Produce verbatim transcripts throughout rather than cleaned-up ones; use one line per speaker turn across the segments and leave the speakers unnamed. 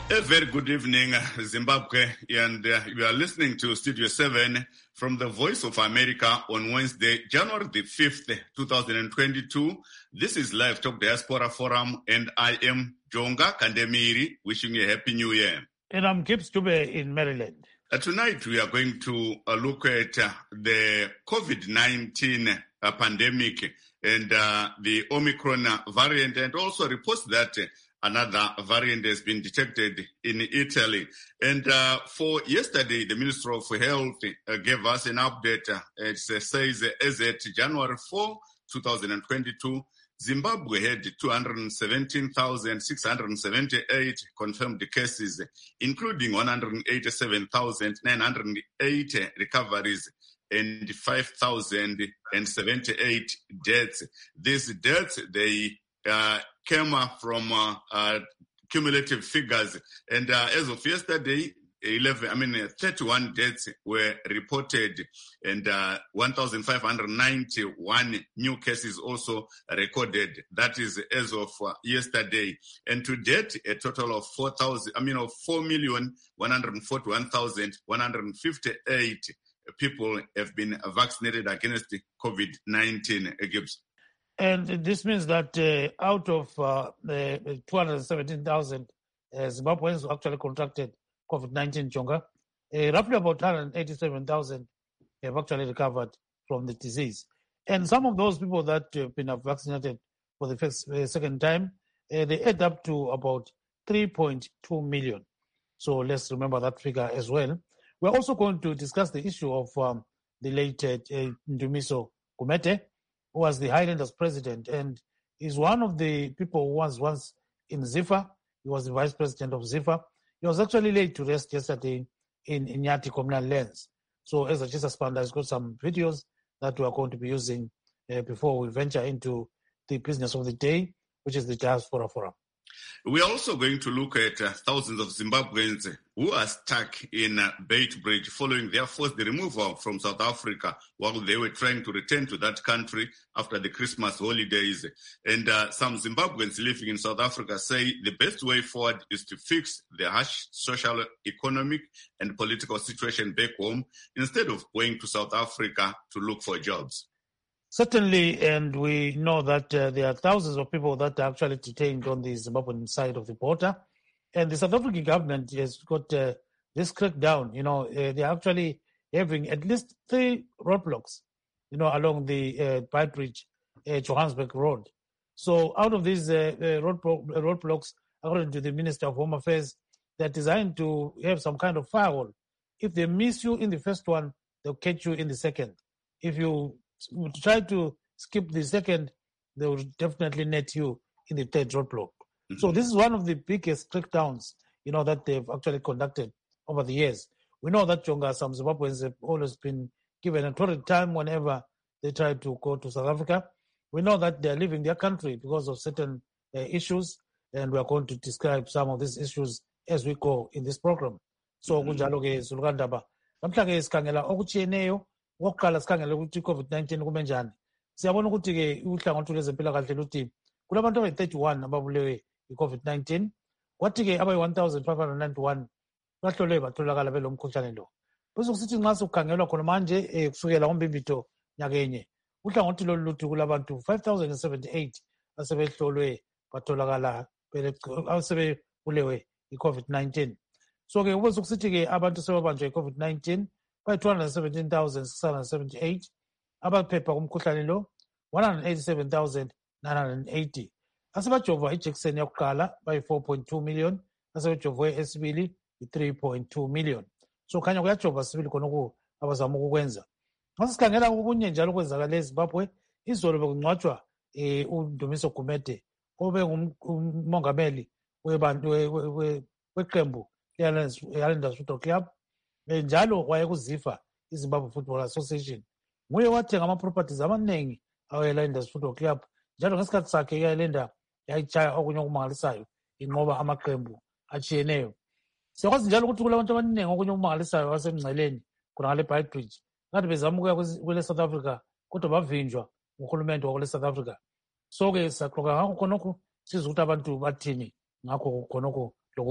A very good evening, Zimbabwe, and uh, you are listening to Studio seven from the Voice of America on Wednesday, January the fifth, twenty twenty-two. This is Live Talk Diaspora Forum, and I am Jonga Kandemiri, wishing you a Happy New Year.
And I'm Gibbs Dube in Maryland.
Uh, tonight, we are going to uh, look at uh, the COVID nineteen uh, pandemic and uh, the Omicron variant, and also reports that uh, another variant has been detected in Italy. And uh, for yesterday, the Minister of Health uh, gave us an update. Uh, it says uh, as at January fourth, twenty twenty-two, Zimbabwe had two hundred seventeen thousand six hundred seventy-eight confirmed cases, including one hundred eighty-seven thousand nine hundred eighty recoveries and five thousand seventy-eight deaths. These deaths, they uh, came from uh, uh, cumulative figures. And uh, as of yesterday, eleven, I mean, uh, thirty-one deaths were reported, and uh, one thousand five hundred ninety-one new cases also recorded. That is as of uh, yesterday. And to date, a total of four thousand, I mean, of four million one hundred forty-one thousand one hundred fifty-eight people have been vaccinated against COVID nineteen. Gibbs.
And this means that uh, out of uh, the two hundred seventeen thousand uh, Zimbabweans who actually contracted COVID nineteen, Jonga, uh, roughly about one hundred eighty-seven thousand have actually recovered from the disease. And some of those people that have been vaccinated for the first, uh, second time, uh, they add up to about three point two million. So let's remember that figure as well. We're also going to discuss the issue of um, the late uh, Ndumiso Gumede, who was the Highlanders president, and is one of the people who was once in ZIFA. He was the vice president of ZIFA. He was actually laid to rest yesterday in Inyati communal lands. So as a Jesus Panda has got some videos that we are going to be using uh, before we venture into the business of the day, which is the Diaspora Forum.
We are also going to look at uh, thousands of Zimbabweans who are stuck in uh, Beit Bridge following their forced removal from South Africa while they were trying to return to that country after the Christmas holidays. And uh, some Zimbabweans living in South Africa say the best way forward is to fix the harsh social, economic, and political situation back home instead of going to South Africa to look for jobs.
Certainly, and we know that uh, there are thousands of people that are actually detained on the Zimbabwean side of the border. And the South African government has got uh, this crackdown. You know, uh, they're actually having at least three roadblocks, you know, along the uh, Beit Bridge, uh, Johannesburg Road. So out of these uh, uh, roadblock, roadblocks, according to the Minister of Home Affairs, they're designed to have some kind of firewall. If they miss you in the first one, they'll catch you in the second. If you try to skip the second, they will definitely net you in the third roadblock. Mm-hmm. So this is one of the biggest crackdowns, you know, that they've actually conducted over the years. We know that, Jonga, some Zimbabweans have always been given a torrid time whenever they try to go to South Africa. We know that they're leaving their country because of certain uh, issues, and we are going to describe some of these issues as we go in this program. So, kunjalo ke Sulukandaba. Namhlanje sikhangela okutshiyeneyo. Okokuqala sikhangele ukuthi i-COVID nineteen kume njani. Siyabona ukuthi-ke uhlangothi lwezempilakahle luthi kulabantu abayi-thirty-one ababulewe i-COVID nineteen, kwathi-ke abayi-one thousand five hundred ninety-one bahlolwe batholakala belo mkhuhlane lo. Bese kusithi nxa sekukhangelwa khona manje eh, kusukela ngoMbimbito nyakenye, uhlangothi lolu luthi kulabantu five thousand seventy-eight asebehlolwe batholakala asebebulewe i-COVID nineteen. So-ke bese kusithi-ke abantu sebabanjwe i-COVID nineteen by two hundred seventeen thousand six hundred seventy-eight, abaphepha kumkhuhlane lo one hundred eighty-seven thousand nine hundred eighty. Asebajova ijekiseni yakuqala by four point two million, asebejovwe esibili i-three point two million. So khanya kuyajova sibili khonokho abazama ukukwenza. Masisikhangela okunye njalo kwenzakala eZimbabwe, izolo bekungcwatshwa eh uNdumiso Gumede obe ngumongameli webantu weqembu leHighlanders Football Club. Njalo wayekuzifa iZimbabwe Football Association. Nguye wathenga ama-properties amaningi aweHighlanders Football Club. Njalo ngesikhathi sakhe iHighlander yayitshaya okunye okumangalisayo inqoba amaqembu atshiyeneyo. Siyakwazi njalo ukuthi kulabantu abaningi okunye okumangalisayo wasemngceleni khonale Beit Bridge. Ngathi bezama ukuya kule South Africa kodwa bavinjwa nguhulumende wakule South Africa. So-ke saxoxa ngakho khonokho sizwe ukuthi abantu bathini ngakho khonokho lokunye.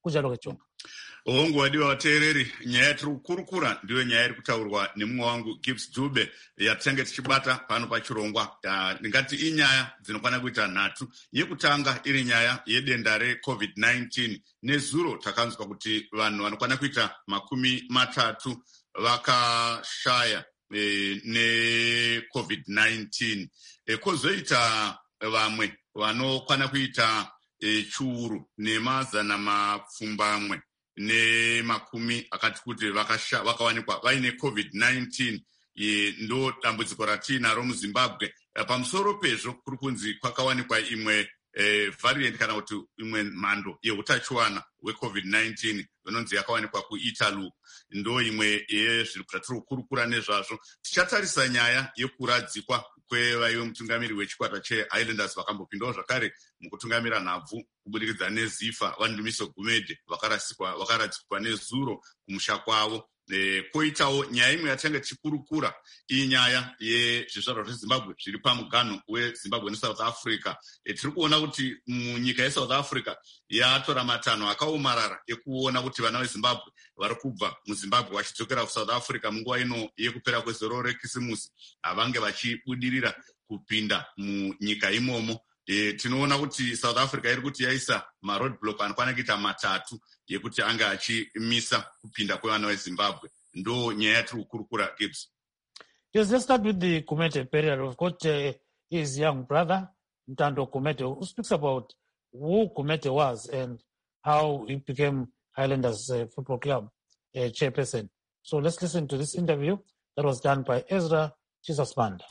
kunjalo ke Jonga.
Hongu wadiwa wateereri, nyaya yatiri kukurukura ndiyo nyaya iri kutaurwa nemumwe wangu Gibbs Dube yatinenge tichibata pano pachirongwa. Ndingati inyaya dzinokwana kuita nhatu. Yekutanga iri nyaya yedenda reCovid nineteen. Nezuro takanzwa kuti vanhu vanokwana kuita makumi matatu vakashaya e, neCovid nineteen. E, kozoita vamwe vanokwana kuita e, chiuru nemazana mapfumbamwe ne makumi akati kuti vakasha vakawanikwa vaine Covid nineteen. Ye ndo dambudziko ratinaro muZimbabwe. Pamusoro pezvo kuri kunzi kwakawanikwa imwe eh, variant kana kuti imwe mhando yeutachiwana weCovid nineteen inonzi yakawanikwa kuItaly. Ndo imwe yezviri kutatiri kukurukura nezvazvo. Tichatarisa nyaya yekuradzikwa kwevaive mutungamiri wechikwata cheHighlanders vakambopindawo zvakare mukutungamira nhabvu kubudikidza neZifa Vandumiso Gumede vakarasikwa vakaradzikwa nezuro kumusha kwavo. E, koitawo nyaya imwe yatanga tichikurukura iyi nyaya yezvizvarwa zveZimbabwe zviri pamuganho weZimbabwe neSouth Africa. E, tiri kuona kuti munyika yeSouth Africa yatora matanho akaomarara ekuona kuti vana veZimbabwe vari kubva muZimbabwe vachidzokera kuSouth Africa munguva ino yekupera kwezoro rekisimusi havange vachibudirira kupinda munyika imomo. E, tinoona kuti South Africa iri kuti yaisa maroadblock anokwana kuita matatu yekuti anga achimisa kupinda kwevana veZimbabwe. Ndo nyaya yatiri kukurukura Gibbs.
Yes, let's start with the Kumete period. We've got uh, his young brother, Ntando Kumete, who speaks about who Kumete was and how he became Highlanders uh, Football Club uh, chairperson. So let's listen to this interview that was done by Ezra Chisasbanda.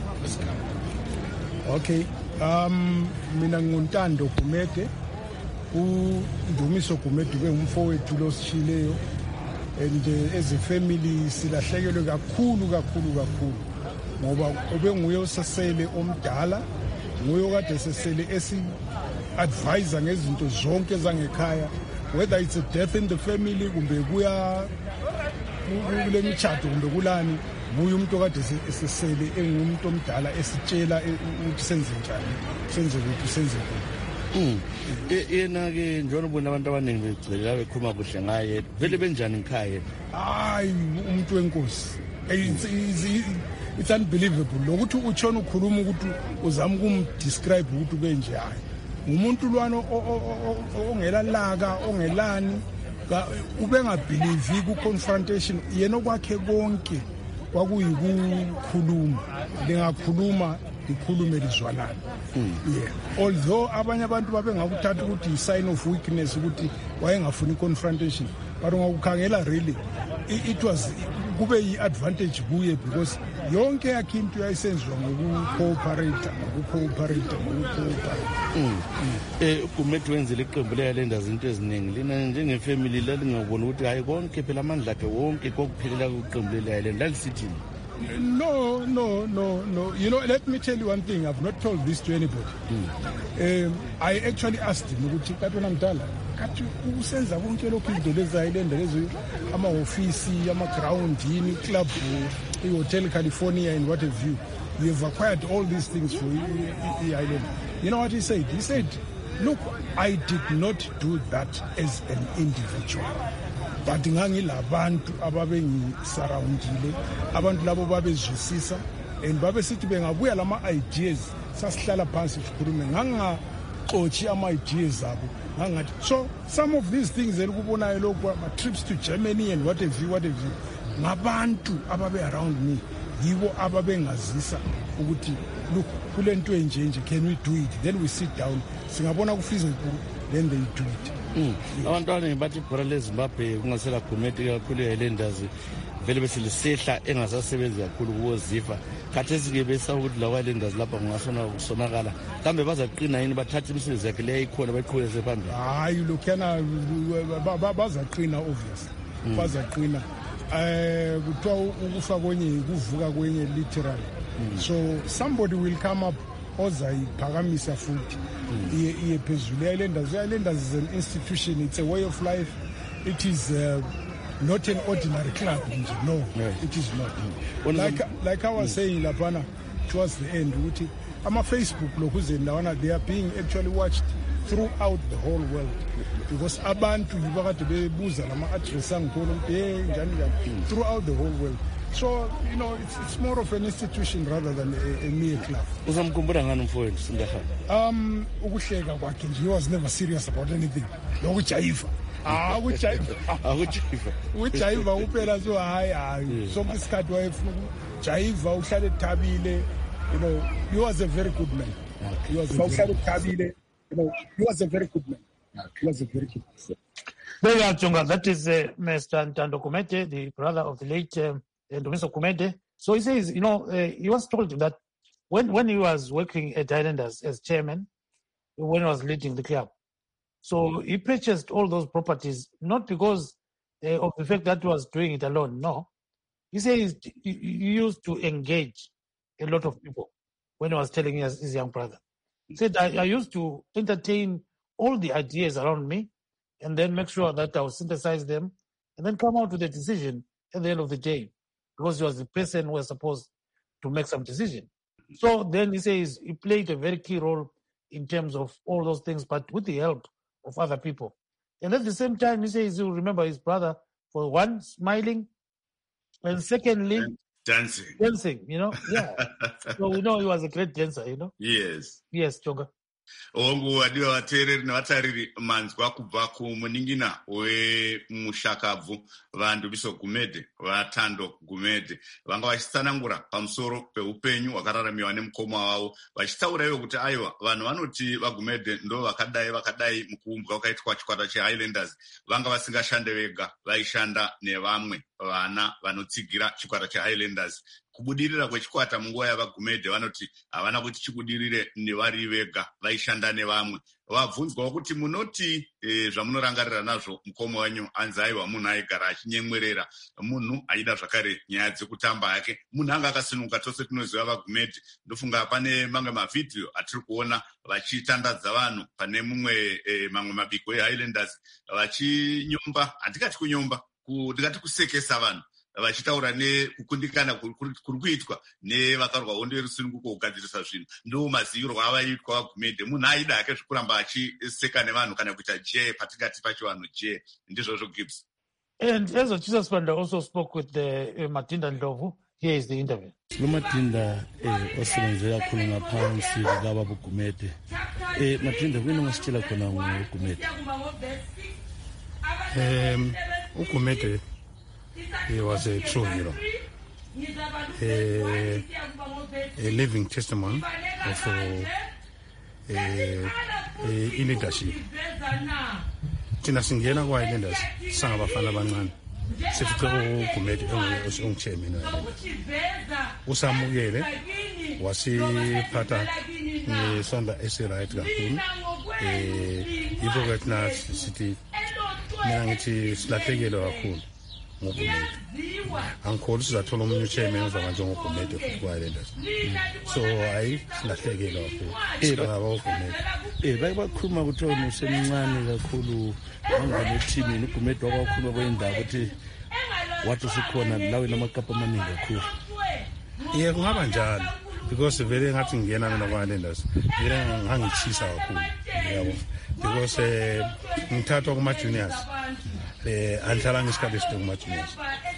Okay. Um, mina nguntando Kumete, uNdumiso Gumede bengumfowethu losishileyo, and uh, as a family silahlekelwe kakhulu kakhulu kakhulu ngoba ubenguye osasele omdala, nguye kade sesele esi advisor ngezinto zonke zangekhaya, whether it's a death in the family kumbe kuya kule mitshato kumbe kulani, buye umuntu kade sesele engumuntu omdala esitshela ukuthi senze njani, senze ukuthi senze ukuthi.
Mm. Yena ke njengoba ubona abantu abaningi begcwele bekhuluma kuhle ngaye, vele benjani ekhaya?
Hayi umuntu wenkosi. It's unbelievable. Lokuthi utshona ukhuluma ukuthi uzama ukumdescribe ukuthi benje hayi. Umuntu lwana ongela laka, ongelani, ubengabelieve ku confrontation, yena okwakhe konke kwakuyikukhuluma. Lingakhuluma ikhulume lizwalana. Yeah. Although abanye abantu babengakuthatha ukuthi sign of weakness ukuthi wayengafuni confrontation, but ungakukhangela really it was kube yi-advantage kuye because yonke yakhe into yayisenziwa ngoku-cooperate ngoku-cooperate ngoku-cooperate.
Eh uGumede wenzile iqembu leHighlanders into eziningi lina njengefamily lalingabona ukuthi hayi konke phela amandla akhe wonke kokuphelela kuqembu leHighlanders lalisithi.
No, no, no, no. You know, let me tell you one thing. I've not told this to anybody. Mm. Um, I actually asked him, ukuthi katona mdala, kathi usenza konke lokhu izinto lezayiLanda lezo ama-ofisi, ama-ground, yini, club, i-hotel California and what have you. You have acquired all these things for i-Ireland. You know what he said? He said, look, I did not do that as an individual. But ngangilabantu ababengisurroundile, abantu labo babezwisisa, and babesithi bengabuya lama ideas sasihlala phansi sikhulume ngangaxoxi ama ideas abo ngangathi so some of these things elikubonayo lokho ama trips to Germany and what have you what have you ngabantu ababe around me yibo ababengazisa ukuthi look kulento enje nje, can we do it? Then we sit down singabona kufeasible, then they do it.
Abantu abaningi bathi ibhola leZimbabwe kungasela Gumede kakhulu eHighlanders vele besilisehla engasasebenzi kakhulu kuwoZifa. Khathesi ke besa ukuthi la Highlanders lapha kungasona ukusonakala. Kambe bazaqina yini bathatha imisebenzi yakhe leyo ikhona beqhubeze phambili?
Hayi lokhana bazaqina obvious. Bazaqina. Eh kuthiwa ukufa kwenye kuvuka kwenye literally. So somebody will come up ozayiphakamisa futhi iye phezulu. iHighlanders iHighlanders is an institution, it's a way of life, it is uh, not an ordinary club. No, yeah. It is not. Mm. Like like I was mm. saying lapana towards the end, ukuthi ama Facebook lokuzendawana they are being actually watched throughout the whole world, because abantu yibakade bebuza lama address angikhona ukuthi hey njani njani throughout the whole world. So, you know, it's, it's more of an institution rather than a, a mere club.
Uzamkhumbula ngani umfowenu Sindahani?
Um, ukuhleka kwakhe nje, he was never serious about anything. Nokujayiva. Ah, ukujayiva.
Akujayiva.
Ukujayiva uphela so hayi hayi. Sonke isikhathi wayefuna ukujayiva, uhlale ethabile. You know, he was a very good man. He was uhlale ethabile. You know, he was a very good man. He was a very good man.
There you are, Chonga. That is uh, Mister Ntando Gumede, the brother of the late um, Mister Gumede. So he says, you know, uh, he was told that when, when he was working at Highlanders as chairman, when he was leading the club, so he purchased all those properties, not because uh, of the fact that he was doing it alone, no. He says he, he used to engage a lot of people when he was telling his, his young brother. He said, I, I used to entertain all the ideas around me and then make sure that I would synthesize them and then come out with a decision at the end of the day, because he was the person who was supposed to make some decision. So then he says he played a very key role in terms of all those things, but with the help of other people. And at the same time, he says he'll remember his brother for one, smiling, and secondly,
and dancing.
Dancing, you know? Yeah. So we know he was a great dancer, you know?
Yes.
Yes, Chonga.
Ongu wadiwa watereri nevatariri manzwa kubva kumuningina wemushakabvu vantu Biso Gumede vaThando Gumede vanga vachitsanangura pamusoro peupenyu hwakararamiwa nemukoma wavo vachitaura ivo kuti aiwa vanhu vanoti vaGumede ndo vakadai vakadai mukuumbwa wakaitwa chikwata cheHighlanders vanga vasingashande vega, vaishanda nevamwe vana vanotsigira chikwata cheHighlanders. Kubudirira kwechikwata munguva yavaGumede vanoti havana kuti chibudirire nevari vega, vaishanda nevamwe. Vabvunzwawo kuti munoti e, zvamunorangarira nazvo mukoma wenyu anzi aiwa munhu aigara achinyemwerera, munhu aida zvakare nyaya dzekutamba yake, munhu anga akasinuka. Tose tinoziva vaGumede, ndofunga pane mamwe mavhidhiyo atiri kuona vachitandadza vanhu pane mumwe e, mamwe mabiko eHighlanders vachinyomba, handikati kunyomba, ndikati kusekesa vanhu, vachitaura nekukundikana kuri kuitwa nevakarwa hondo yerusununguko kugadzirisa zvinhu. Ndo maziviro avaitwa vaGumede. Munhu aida yake zvekuramba achiseka nevanhu kana kuita je patikati pacho vanhu je. Ndizvozvo Gibbs.
And as Jesus Panda also spoke with the uh, Matinda Ndlovu, here is the interview.
Matinda osebenzela kakhulu ngaphansi kwaba buGumede. Eh Matinda kwini ngasitshela khona ngoGumede?
Um uGumede, he was a true hero, a, a living testimony of uh, a, a leadership. Thina singena kwa-Highlanders sangabafana abancane sifice uGumede engu-chairman usamukele wasiphatha ngesandla esi-right kakhulu. um yikho ke thina sithi mina ngithi silahlekelwe kakhulu ngoGumede. Angikholwa sizathola omunye uchairman ozaba njengoGumede futhi kwa-Highlanders. So hayi silahlekelwe kakhulu singaba uGumede.
Eh bake bakhuluma ukuthi wena usemncane kakhulu angane ethimini uGumede wakwakhuluma kwendaba ukuthi wathi usikhona la wena amakapa amaningi kakhulu.
Ye kungaba njalo because vele ngathi ngiyena mina kwa-Highlanders vele ngangichisa kakhulu, yabo, because eh ngithathwa kuma juniors eh angihlala ngesikhathi eside kuma juniors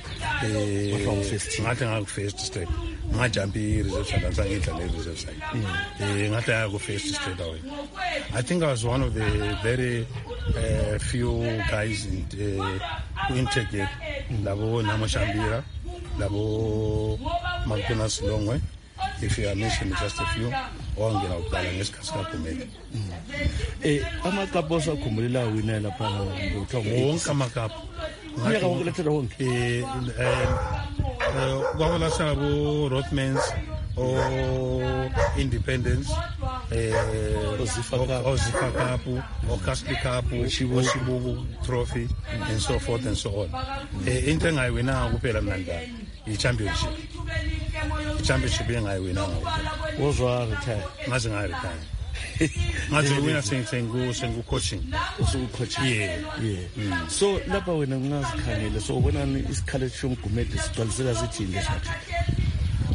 eh ngathi ngaku first step ngajump i-reserve side angidlala i-reserve side eh ngathi ngaku first straight away. I think I was one of the very uh, few guys in uh, who integrate labo Namashambira, labo Magunas Longwe, if you are mentioning just a few, owangena ukuqala ngesikhathi kaGumede.
Eh amakapa osakhumbula wina lapha ngothobo
wonke amakapa
ngiyaka ukulethela wonke
eh eh kwabala sabo Rothmans o Independence, eh Ozifa Cup, or Castle Cup, Oshibuku Trophy, and so forth and so on. Into I win now, Upera Manda, the championship. The championship being I win now.
Was retired.
Nothing I retired. Nothing winner saying saying go and go coaching.
So coaching. Yeah, yeah. Mm. So Lapa when I'm not kind so when I'm is collection Gumede is city in this country.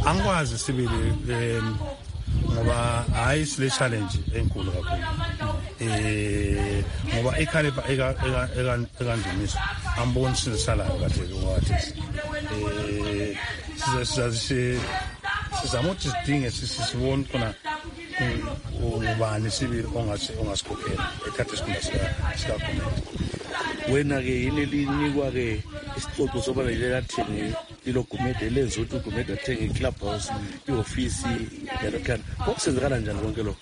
Angwazi sibili ngoba hayi sile challenge enkulu kakhulu
eh ngoba ikhalipa eka eka eka Ndumiso ambonisi salayo kade kwathi eh siza siza sizama ukuthi sidinge sisibone khona ubani sibili ongasi ongasikhokhela ekhathi sikunda sika community.
Wena ke yini linikwa ke isixoxo soba lelela thini ilo community lenza ukuthi community athenge i-clubhouse i-office yalokhana kokusenzekana njani konke lokho?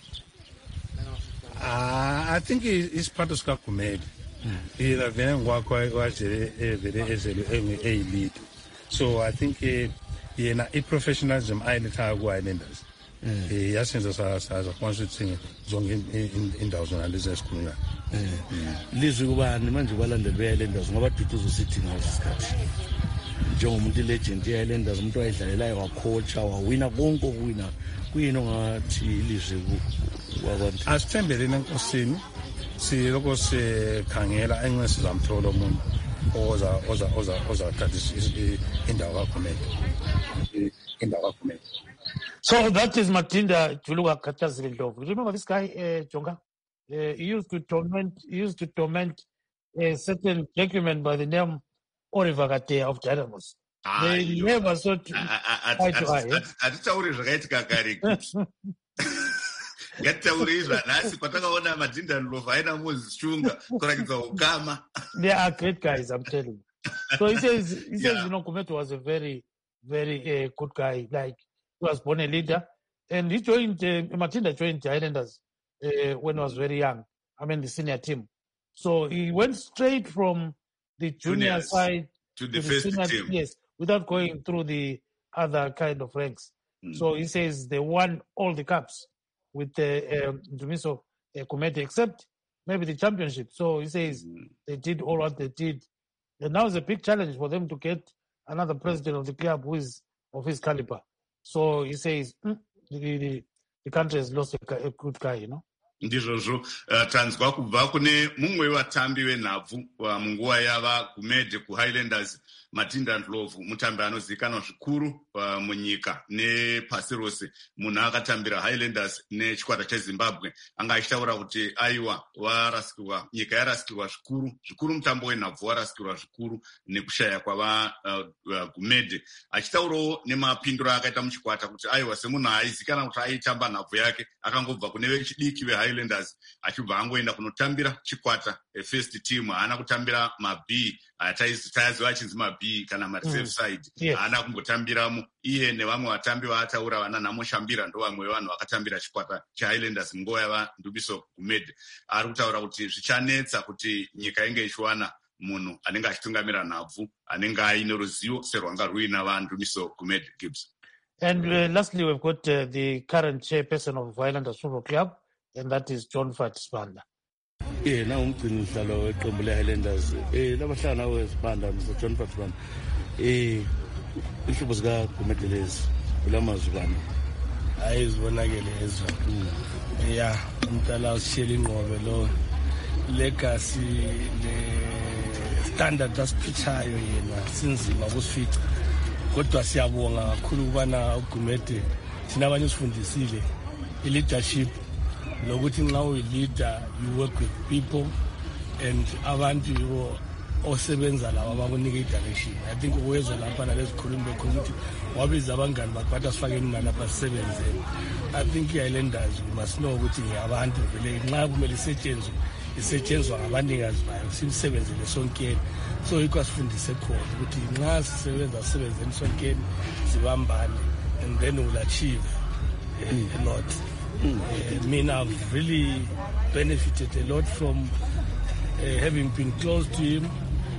Ah, I think it's part of Ska Comedy. Ila vena ngwakho wajele evele ezelo a lead. So I think eh yena i-professionalism ayilitha ku Islanders. Eh yasenza sa sa consulting zonke indawo zona lezi esikhuluma.
Lizwi kubani manje balandeli be-Islanders ngoba Duduzo City ngaleso sikhathi njengomuntu legend ye-Islanders umuntu wayedlalelayo wacoacha wawina konke okuwina kuyini ongathi ilizwi kwabantu?
Asithembeleni enkosini siloko sikhangela enxe sizamthola umuntu oza oza oza oza thatha indawo kaComedy indawo kaComedy.
So that is Matinda Juluka Katazile Ndlovu. Remember this guy, uh, Jonga? Uh, he used to torment, he used to torment a certain gentleman by the name Oliver Gate of Dynamos. They
Ayo.
never saw to eye to eye.
Hatitauri zvakaita kare ngatitaurizva nhasi kwatakaona Matinda Ndlovu aina Moses Chunga kurakidza ukama.
They are great guys, I'm telling you. So he says, he says,
Yeah.
you know, Kumeto was a very, very uh, good guy. Like, he was born a leader. And he joined, uh, Matinda joined the Islanders uh, when he was very young. I mean, the senior team. So he went straight from the junior
Juniors
side
to the
to
first
senior
team.
Yes, without going through the other kind of ranks.
Mm.
So he says they won all the cups with the um, Dumiso uh, Committee, except maybe the championship. So he says
Mm.
they did all what they did. And now it's a big challenge for them to get another president of the club who is of his caliber. So he says mm, the, the, the country has lost a, gu- a good guy, you know.
Ndizvozvo uh, tanzwa kubva kune mumwe wevatambi venhabvu uh, munguva yava kumedhe kuHighlanders Matinda Ndlovu, mutambi anozivikanwa zvikuru uh, munyika nepasi rose, munhu akatambira Highlanders nechikwata cheZimbabwe. Anga achitaura kuti aiwa warasikirwa, nyika yarasikirwa zvikuru zvikuru, mutambo wenhabvu warasikirwa zvikuru nekushaya kwava uh, uh, kumedhe, achitaurawo nemapindiro akaita muchikwata kuti aiwa semunhu aizikanwa kuti aitamba nhabvu yake akangobva kune vechidiki veHighlanders achibva angoenda kunotambira chikwata first team, haana kutambira mab taiziva achinzi mab kana mareserve side.
Yes.
Haana kumbotambiramo. Iye nevamwe vatambi vaataura vana Namushambira ndo vamwe vevanhu vakatambira chikwata cheHighlanders munguva yava Ndumiso Kumedhe. Ari kutaura kuti zvichanetsa kuti nyika inge ichiwana munhu anenge achitungamira nhabvu anenge aine ruzivo serwanga ruina vaNdumiso Kumedhe. Gibbs.
And uh, lastly, we've got uh, the current chairperson of Highlanders Football Club, and that is John Fatsbanda.
Eh na umgcini mhlalo weqembu le-Highlanders eh labahlala nawe Sibanda Mister John Fatsbanda eh ihlobo zika Gumede lezi kulamazubana
ayizibonakele ezwa yeah umntala usishela ingqobe lo legacy le standard asiphichayo yena sinzima ukusifica, kodwa siyabonga kakhulu kubana uGumede thina abanye sifundisile i-leadership lokuthi nxa uyi-leader you work with people and abantu yibo osebenza labo abakunika i-direction. I think uwezwa lapha nalezikhulumi bekhona ukuthi wabiza abangani bakwathi asifakeni nalapha sisebenzeni. I think i-Islanders we must know ukuthi ngabantu vele nxa kumele isetshenzwe isetshenzwa ngabanikazi bayo simsebenzele sonkeni. So yikho asifundise khona ukuthi nxa sisebenza sisebenzeni sonkeni sibambane and then we'll achieve a lot. Mm. Uh, I mean, I've really benefited a lot from uh, having been close to him.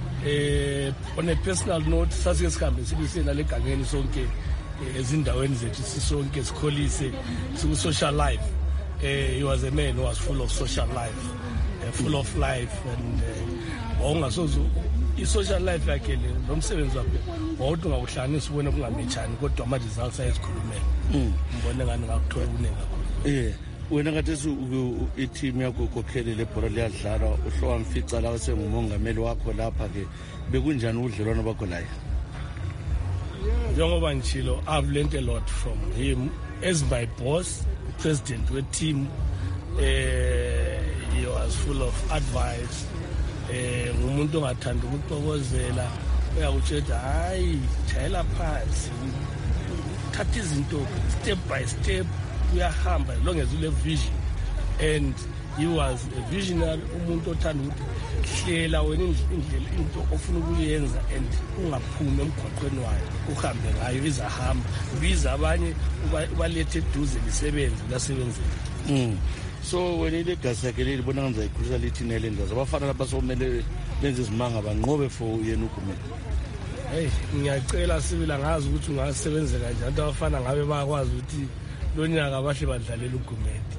Uh, on a personal note, sasike sikhambe sibisela legangeni sonke ezindaweni zethu sisonke sikholise siku-social life. Uh, he was a man who was full of social life, uh, full of life, and wawungasoze i-social life yakhe le nomsebenzi wakhe wawuthi ungawuhlanganisa ubone kungamechani, kodwa ama-results ayezikhulumela. Ngibone ngani ngakuthola kuningi kakhulu.
eh wena kathesi i-team yakho ukhokhele lebhola liyadlala uhlowa mfica la sengumongameli wakho lapha ke bekunjani ubudlelwano bakho laye?
Njengoba ngitshilo, I've learned a lot from him as my boss, president we team. Eh he was full of advice. Eh, ngumuntu ongathanda ukuxokozela uyakutshela hayi jayela phansi thatha izinto step by step uyahamba as long as ule vision. And he was a visionary, umuntu othanda ukuthi hlela wena indlela into ofuna ukuyenza and ungaphumi emgwaqweni wayo uhambe ngayo izahamba biza abanye ubalethe eduze lisebenze lasebenzela.
Mm. So wena ilegacy yakhe leli bona kanza ikhulisa lithi nelendazi abafana labasomele benze izimanga banqobe for yena uGumede.
Hey, ngiyacela sibila ngazi ukuthi ungasebenza kanjani abafana ngabe bayakwazi ukuthi lonyaka bahle badlalela uGumede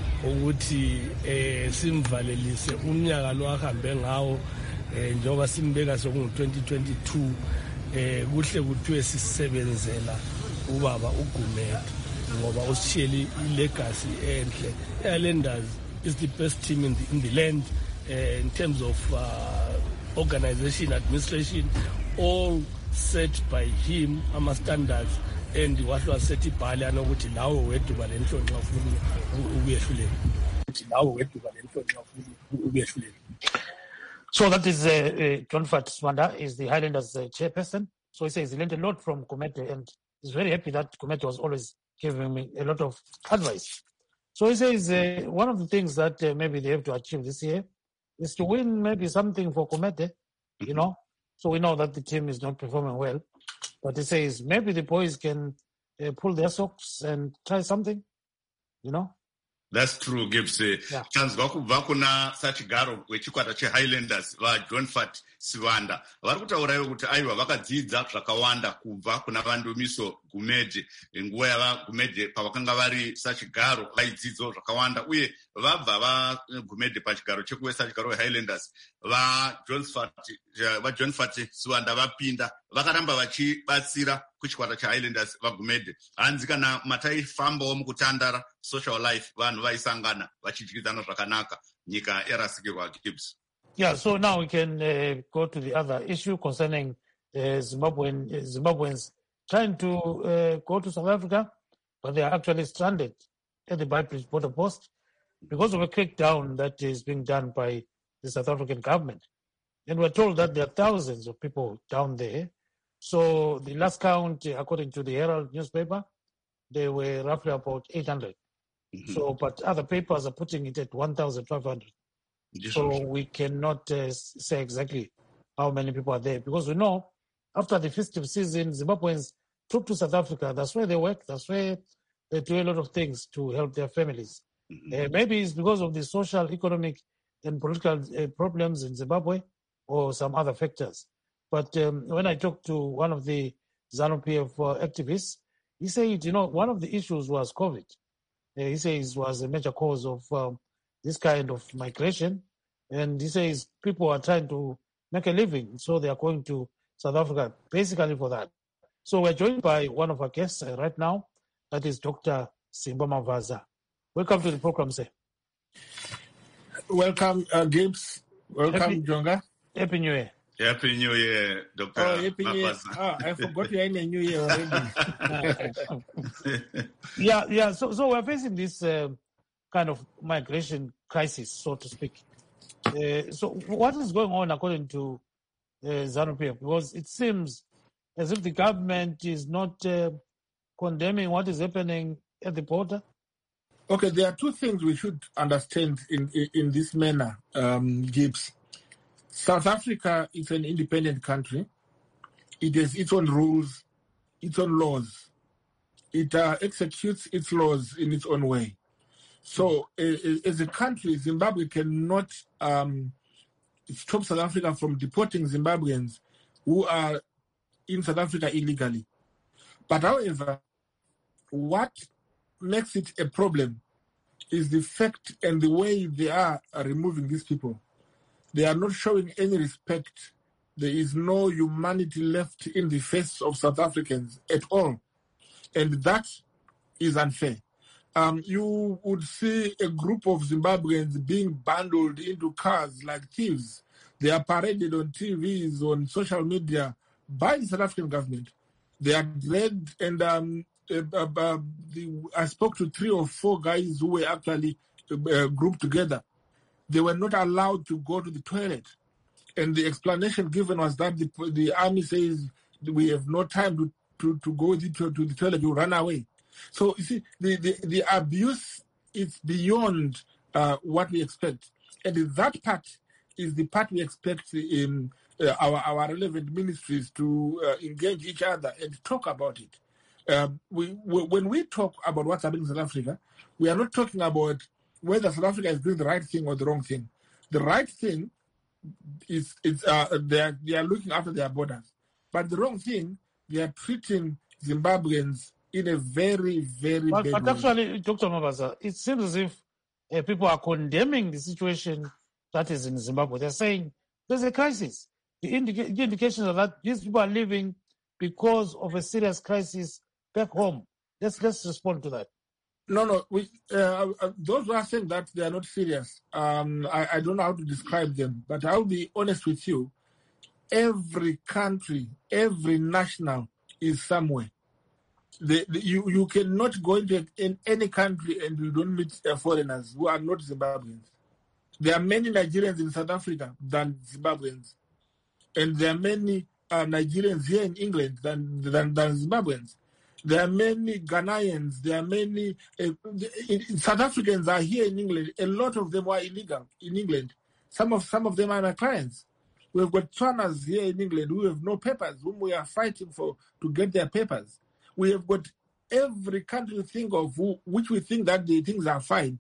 ukuthi eh simvalelise umnyaka lo ahambe ngawo eh njoba simbeka sokungu twenty twenty-two eh kuhle kuthiwe sisebenzela ubaba uGumede ngoba usishiyele ilegacy enhle. Islanders is the best team in the, in the land uh, in terms of uh, organization, administration, all set by him, ama standards, and what was set ibhali anokuthi lawo weduba lenhlonhle ufuna ubuyehluleka ukuthi lawo weduba lenhlonhle ufuna ubuyehluleka.
So that is uh, uh, John Fat Swanda is the Highlanders uh, chairperson. So he says he learned a lot from Gumede and he's very happy that Gumede was always giving me a lot of advice. So he says uh, one of the things that uh, maybe they have to achieve this year is to win maybe something for Gumede, you know. So we know that the team is not performing well. But he says maybe the boys can uh, pull their socks and try something, you know.
That's true, Gibbs.
Yeah.
Tanzwa kubva kuna sachigaro wechikwata cheHighlanders vaJohn Fat Swanda vari kutaurawo kuti aiwa vakadzidza zvakawanda kubva kuna Vandumiso Gumede nguva yava Gumede pavakanga vari sachigaro vaidzidzawo zvakawanda uye vabva vaGumede pachigaro chekuve sachigaro weHighlanders vaJohn Fat vaJohn Fat Swanda vapinda vakaramba vachibatsira kuchikwata cheHighlanders vaGumede hanzi kana mataifambawo mukutandara social life vanhu vaisangana vachidyidzana zvakanaka nyika yarasikirwa. Gibbs.
Yeah, so now we can uh, go to the other issue concerning uh, Zimbabwean, uh, Zimbabweans trying to uh, go to South Africa, but they are actually stranded at the Beitbridge border post because of a crackdown that is being done by the South African government. And we're told that there are thousands of people down there. So the last count, according to the Herald newspaper, there were roughly about eight hundred. Mm-hmm. So, but other papers are putting it at one thousand five hundred. Yes, so sure. We cannot uh, say exactly how many people are there because we know after the festive season, Zimbabweans took to South Africa. That's where they work. That's where they do a lot of things to help their families. Mm-hmm. Uh, maybe it's because of the social, economic, and political uh, problems in Zimbabwe or some other factors. But um, when I talked to one of the ZANU-P F uh, activists, he said, you know, one of the issues was COVID. Uh, he says it was a major cause of um, this kind of migration. And he says people are trying to make a living, so they are going to South Africa basically for that. So we're joined by one of our guests uh, right now, that is Doctor Simba Mavaza. Welcome to the program, sir.
Welcome, uh, Gibbs. Welcome, Happy, Jonga.
Happy New Year.
Happy New Year, Doctor
Oh, Happy New Year. Oh, I forgot you're in a New Year already.
yeah, yeah. So, so we're facing this uh, kind of migration crisis, so to speak. Uh, so what is going on according to uh, ZANU-P F? Because it seems as if the government is not uh, condemning what is happening at the border.
Okay, there are two things we should understand in, in, in this manner, um, Gibbs. South Africa is an independent country. It has its own rules, its own laws. It uh, executes its laws in its own way. So, uh, as a country, Zimbabwe cannot um, stop South Africa from deporting Zimbabweans who are in South Africa illegally. But however, what makes it a problem is the fact and the way they are removing these people. They are not showing any respect. There is no humanity left in the face of South Africans at all. And that is unfair. Um, you would see a group of Zimbabweans being bundled into cars like thieves. They are paraded on T Vs, on social media by the South African government. They are dragged and um, uh, uh, uh, the, I spoke to three or four guys who were actually uh, grouped together. they were not allowed to go to the toilet. And the explanation given was that the, the army says we have no time to, to, to go to, to the toilet, you run away. So, you see, the, the, the abuse is beyond uh, what we expect. And that part is the part we expect in uh, our, our relevant ministries to uh, engage each other and talk about it. Uh, we, we, when we talk about what's happening in South Africa, we are not talking about whether South Africa is doing the right thing or the wrong thing. The right thing is, is uh, they, are, they are looking after their borders. But the wrong thing, they are treating Zimbabweans in a very, very
but,
bad
but
way.
actually, Doctor Mabaza, it seems as if uh, people are condemning the situation that is in Zimbabwe. They're saying there's a crisis. The, indica- the indications are that these people are living because of a serious crisis back home. Let's let's respond to that.
No, no. We, uh, uh, those who are saying that they are not serious, um, I, I don't know how to describe them, but I'll be honest with you. Every country, every national is somewhere. The, the, you, you cannot go into in any country and you don't meet uh, foreigners who are not Zimbabweans. There are many Nigerians in South Africa than Zimbabweans. And there are many uh, Nigerians here in England than, than, than Zimbabweans. There are many Ghanaians. There are many uh, South Africans are here in England. A lot of them are illegal in England. Some of some of them are my clients. We have got Tswanas here in England who have no papers, whom we are fighting for to get their papers. We have got every country we think of who, which we think that the things are fine.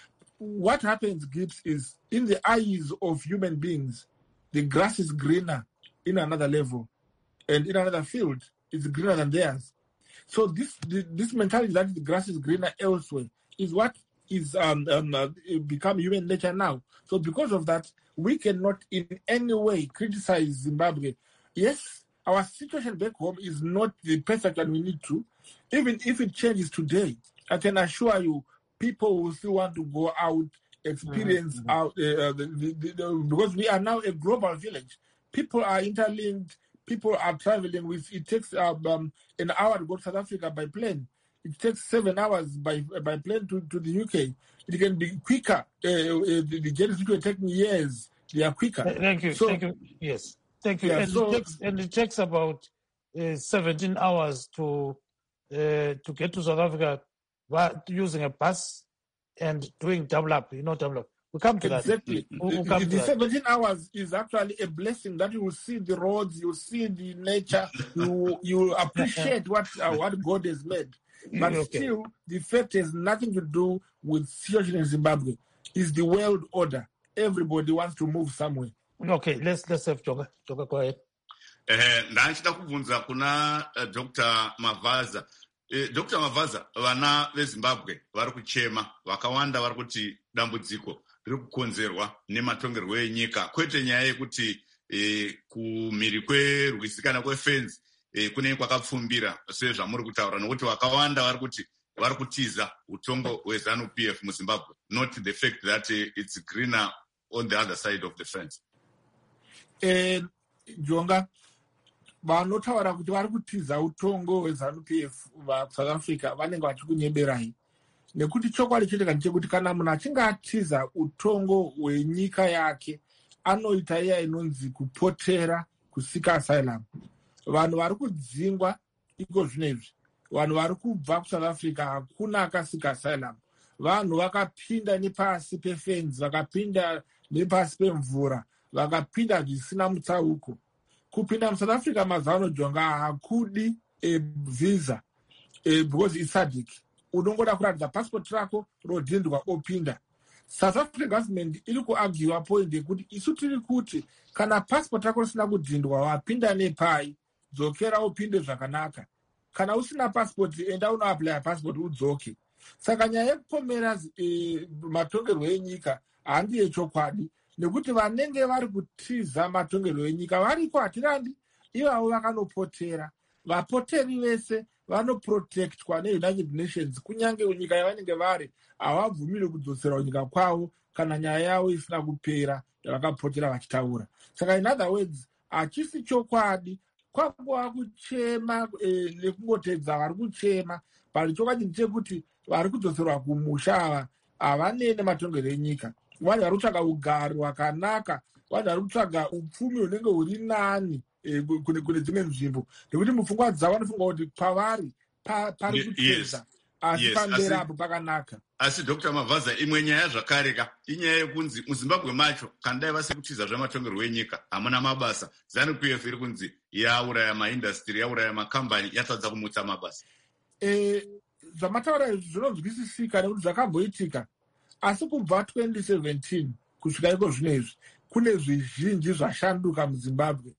What happens, Gibbs, is in the eyes of human beings, the grass is greener in another level, and in another field, it's greener than theirs. So this this mentality that the grass is greener elsewhere is what is um, um, uh, become human nature now. So because of that, we cannot in any way criticize Zimbabwe. Yes, our situation back home is not the perfect one we need to. Even if it changes today, I can assure you, people will still want to go out, experience mm-hmm. out, uh, the, the, the, because we are now a global village. People are interlinked. People are traveling with, it takes um, an hour to go to South Africa by plane. It takes seven hours by by plane to, to the U K. It can be quicker. Uh, uh, the, the journeys will take years. They are quicker.
Thank you.
So,
Thank you. Yes. Thank you.
Yeah,
and,
so,
it takes, and it takes about uh, seventeen hours to uh, to get to South Africa using a bus and doing double up. You know, double up. We'll come to
exactly.
that. We'll, we'll
the
come
the,
to
the seventeen
that.
hours is actually a blessing that you will see the roads, you will see the nature, you you will appreciate what uh, what God has made. But okay. Still, the fact has nothing to do with situation in Zimbabwe. It's the world order. Everybody wants to move somewhere.
Okay, let's let's have Joka. Joka, go ahead.
Eh, ndachida kubvunza kuna uh, Doctor Mavaza. Eh, Doctor Mavaza, vana veZimbabwe vari kuchema, vakawanda vari kuti dambudziko riri kukonzerwa nematongerwo enyika, kwete nyaya yekuti eh, kumhiri kwerwisi kana kwefenzi eh, kune kwakapfumbira sezvamuri kutaura, nokuti vakawanda vari kuti vari kutiza utongo hweZANU P F muZimbabwe, not the fact that uh, it's greener on the other side of the fence.
Eh, Jonga, vanotaura kuti vari kutiza utongo hweZANU P F vaSouth Africa vanenge vachikunyeberai, nekuti chokwadi chete chekuti kana munhu achinge atiza utongo hwenyika yake anoita iya inonzi kupotera, kusika asylum. Vanhu vari kudzingwa iko zvinezvi, vanhu vari kubva kuSouth Africa hakuna akasika asylum. Vanhu vakapinda nepasi pefenzi, vakapinda nepasi pemvura, vakapinda zvisina mutsauko. Kupinda muSouth Africa mazano Jonga hakudi e visa e because it's SADC. Unongoda kuratidza passport rako rodhindwa opinda. South African government iri kuargue point yekuti isu tiri kuti kana passport rako risina kudhindwa wapinda nepai, dzokera upinde zvakanaka. Kana usina passport enda unoapply passport udzoke. Saka nyaya yekupomera e, matongerwo enyika handi yechokwadi, nekuti vanenge vari kutiza matongerwo enyika variko hatirandi, ivavo vakanopotera. Vapoteri vese vanoprotectwa neUnited Nations, kunyange nyika yavanenge vari havabvumiri kudzosera nyika kwavo kana nyaya yavo isina kupera yavakapotera vachitaura. Saka in other words, hachisi chokwadi, kwangova kuchema e, nekungotedza vari kuchema, pari chokwadi ndechekuti vari kudzoserwa kumusha ava havanene matongerwo enyika. vanhu vari kutsvaga ugari hwakanaka, vanhu vari kutsvaga upfumi hunenge huri nani kune dzimwe nzvimbo, nekuti mupfungwa dzavo vanofunga kuti kwavari pari kutedza, asi pamberi apo pakanaka.
Asi Doctor Mavhaza, imwe nyaya zvakare ka inyaya yekunzi muZimbabwe macho kana dai vasi kutiza zvamatongerwo enyika hamuna mabasa, ZANU-P F iri kunzi yauraya maindastry, yauraya makambani, yatadza kumutsa mabasa.
Eh, zvamataura zvinonzwisisika nekuti zvakamboitika, asi kubva twenty seventeen kusvika iko zvino izvi kune zvizhinji zvashanduka muZimbabwe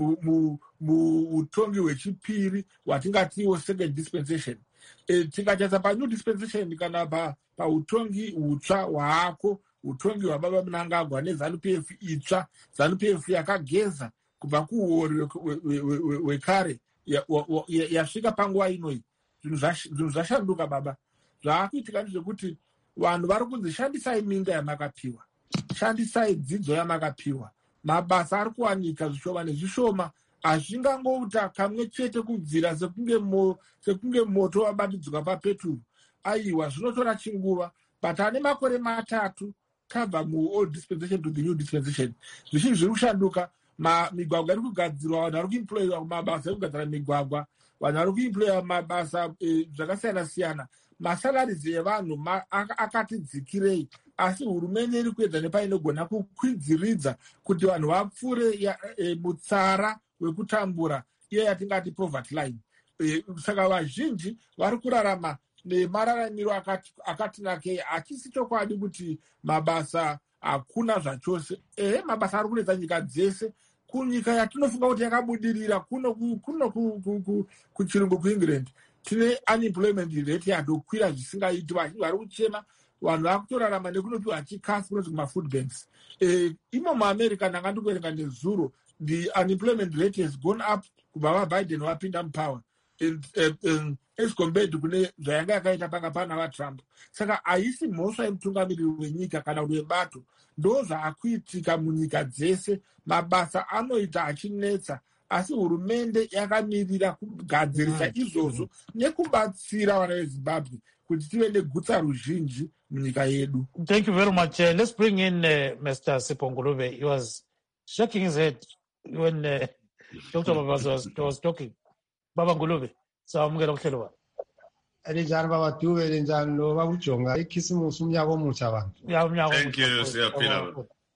muutongi hwechipiri hwatingatiwo second dispensation. E, tikachasa panew dispensation kana pautongi hutsva hwaako, utongi hwababa Mnangagwa neZANU-P F itsva, ZANU-P F yakageza kubva kuuori hwekare yasvika panguva inoi. Zvinhu zvashanduka baba. Zvaakuitika ndezvekuti vanhu vari kunzi shandisai minda yamakapiwa, shandisai dzidzo yamakapiwa, mabasa ari kuwanika zvishoma nezvishoma, hazvingangouta kamwe chete kubvira sekunge moto wabatidzwa papeturu. Aiwa, zvinotora chinguva, but ane makore matatu kabva muold dispensation to the new dispensation. Zvizhinji zviri kushanduka, migwagwa iri kugadzirwa, vanhu vari kuemployiwa kumabasa ekugadzira migwagwa, vanhu vari kuemployiwa mabasa zvakasiyana siyana. Masalaries evanhu akati dzikirei, asi hurumende iri kuedza nepainogona kukwidziridza kuti vanhu vapfuure mutsara wekutambura, iyo yatingati poverty line. Saka vazhinji vari kurarama nemararamiro akati nakei, hachisi chokwadi kuti mabasa hakuna zvachose. Ehe, mabasa ari kunetsa nyika dzese, kunyika yatinofunga kuti yakabudirira kuno kuchirungu kuEngland, tine unemployment rate yadokwira zvisingaiti, vazhinji vari kuchema, vanhu vari kutorarama nekunopiwa chikafu kunonzi kumafood banks. Imo muAmerica ndanga ndikuverenga nezuro, the unemployment rate has gone up kubva vaBiden vapinda mupower as compared kune zvayanga yakaita panga pana vaTrump. Saka haisi mhosva yemutungamiriri wenyika kana kuti webato, ndo zvaakuitika munyika dzese. Mabasa anoita achinetsa, asi hurumende yakamirira kugadzirisa izvozvo nekubatsira vana veZimbabwe kuti tive negutsa ruzhinji munyika yedu.
Thank you very much. Uh, let's bring in uh, Mister Sipho Ngulube. He was shaking his head when uh, Doctor Mavhaza was, was talking. Baba Ngulube, sawamukela kuhlelo wami.
Elinjani baba Dube, elinjani lo baba uJonga, ikhisimusi umnyaka omutsha abantu.
Ya umnyaka.
Thank you, siyaphila.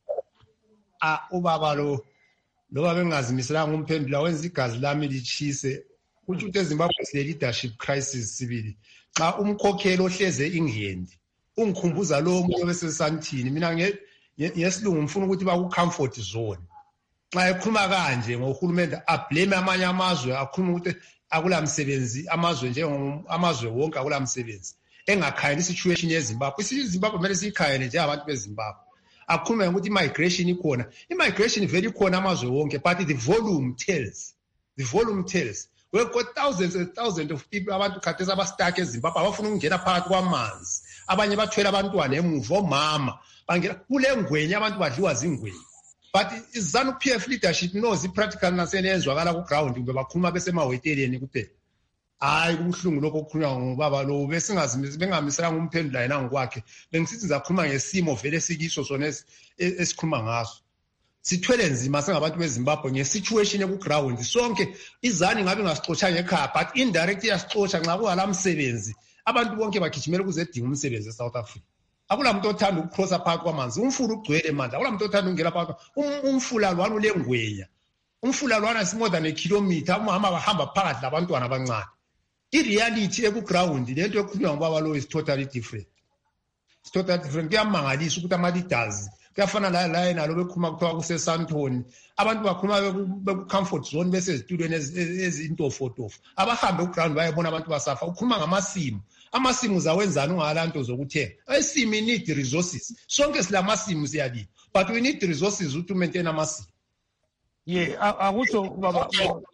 Ah, ubaba lo lo baba engazimiselanga umphendula wenza igazi lami lichise. Kuthi ukuthi eZimbabwe sile leadership crisis sibili. Xa umkhokheli ohleze England ungikhumbuza lo muntu bese santhini, mina ngesilungu ngifuna ukuthi ba ku comfort zone. Xa ekhuluma kanje ngohulumende ablame amanye amazwe, akhuluma ukuthi akula msebenzi amazwe njengamazwe wonke akula msebenzi, engakhayini situation yeZimbabwe. IZimbabwe kumele siyikhayele nje abantu beZimbabwe. Akhuluma ukuthi immigration ikhona, immigration vele ikhona amazwe wonke, but the volume tells, the volume tells. We've got thousands and thousands of people abantu khathesi abastuck eZimbabwe abafuna ukungena phakathi kwamanzi, abanye bathwele abantwana emuva, omama bangena kule ngwenya, abantu badliwa zingwenya. But ZANU-P F leadership knows i-practical nasene yenzwakala ku-ground, kube bakhuluma besemahweteleni kuphela. Hayi kubuhlungu lokho okukhulunywa ngubaba lo, bengamiselanga umphendula yena ngokwakhe, bengisithi ngizakhuluma ngesimo vele sikiso sona esikhuluma ngaso. Sithwele nzima sengabantu beZimbabwe nge-situation eku-ground. Sonke izani ngabe ngasixotshanga ekhaya, but indirect iyasixotsha nxa kuwala msebenzi. Abantu bonke bagijimela ukuzedinga umsebenzi eSouth Africa. Akula muntu othanda ukukrosa phakathi kwamanzi, umfula ugcwele manje. Akula muntu othanda ukungena phakathi. Umfula lwana ulengwenya. Umfula lwana is more than a kilometer, umama bahamba phakathi labantwana abancane. I-reality eku-ground lento ekhulunywa ngubaba lo is totally different. It's totally different. Kuyamangalisa ukuthi ama-leaders kuyafana la la nalo bekhuluma kuthiwa kuseSandton, abantu bakhuluma beku-comfort zone besezitulweni ezintofotofo, abahambe ku-ground bayebona abantu basafa. Ukhuluma ngamasimu, amasimu zawenzani ungalanto zokuthenga? Isimu need resources, sonke silamasimu siyalima, but we need resources to maintain amasimu.
Yeah, akutsho baba,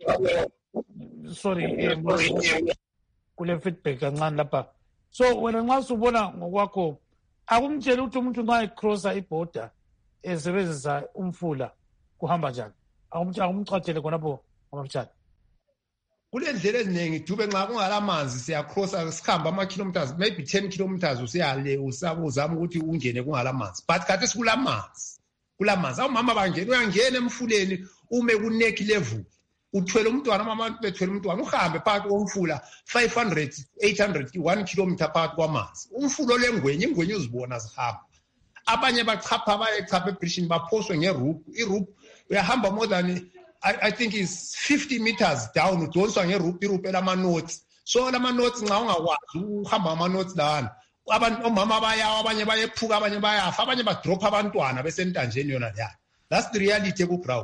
sorry, kule feedback kancane lapha. So wena nxa usubona ngokwakho, akumtshela ukuthi umuntu nxa ecrossa iborder esebenzisa umfula kuhamba njani? Akumchatshele khonapho amafutshane.
kule ndlela eziningi dube nxa kungalamanzi siyacrossa sikhamba ama-kilometers maybe ten kilometers usiyale uzama ukuthi ungene kungalamanzi but khathi sikulamanzi kulamanzi awumama bangena uyangena emfuleni ume ku-neck level uthwele umntwana mama bethwele umntwana uhambe phakathi komfula five hundred eight hundred one kilometer phakathi kwamanzi umfulo lengwenye ingwenye uzibona zihamba abanye bachapha bayechapha ebridgini baphoswe ngeroof iroof uyahamba more than I, I think is fifty meters down udonswa ngeroof iroof elama-notes so lama-notes nxa ungakwazi uhamba ama-notes lawana abantu omama bayawa abanye bayephuka abanye bayafa abanye badropha abantwana besentanjeni yona leya that's the reality ekuground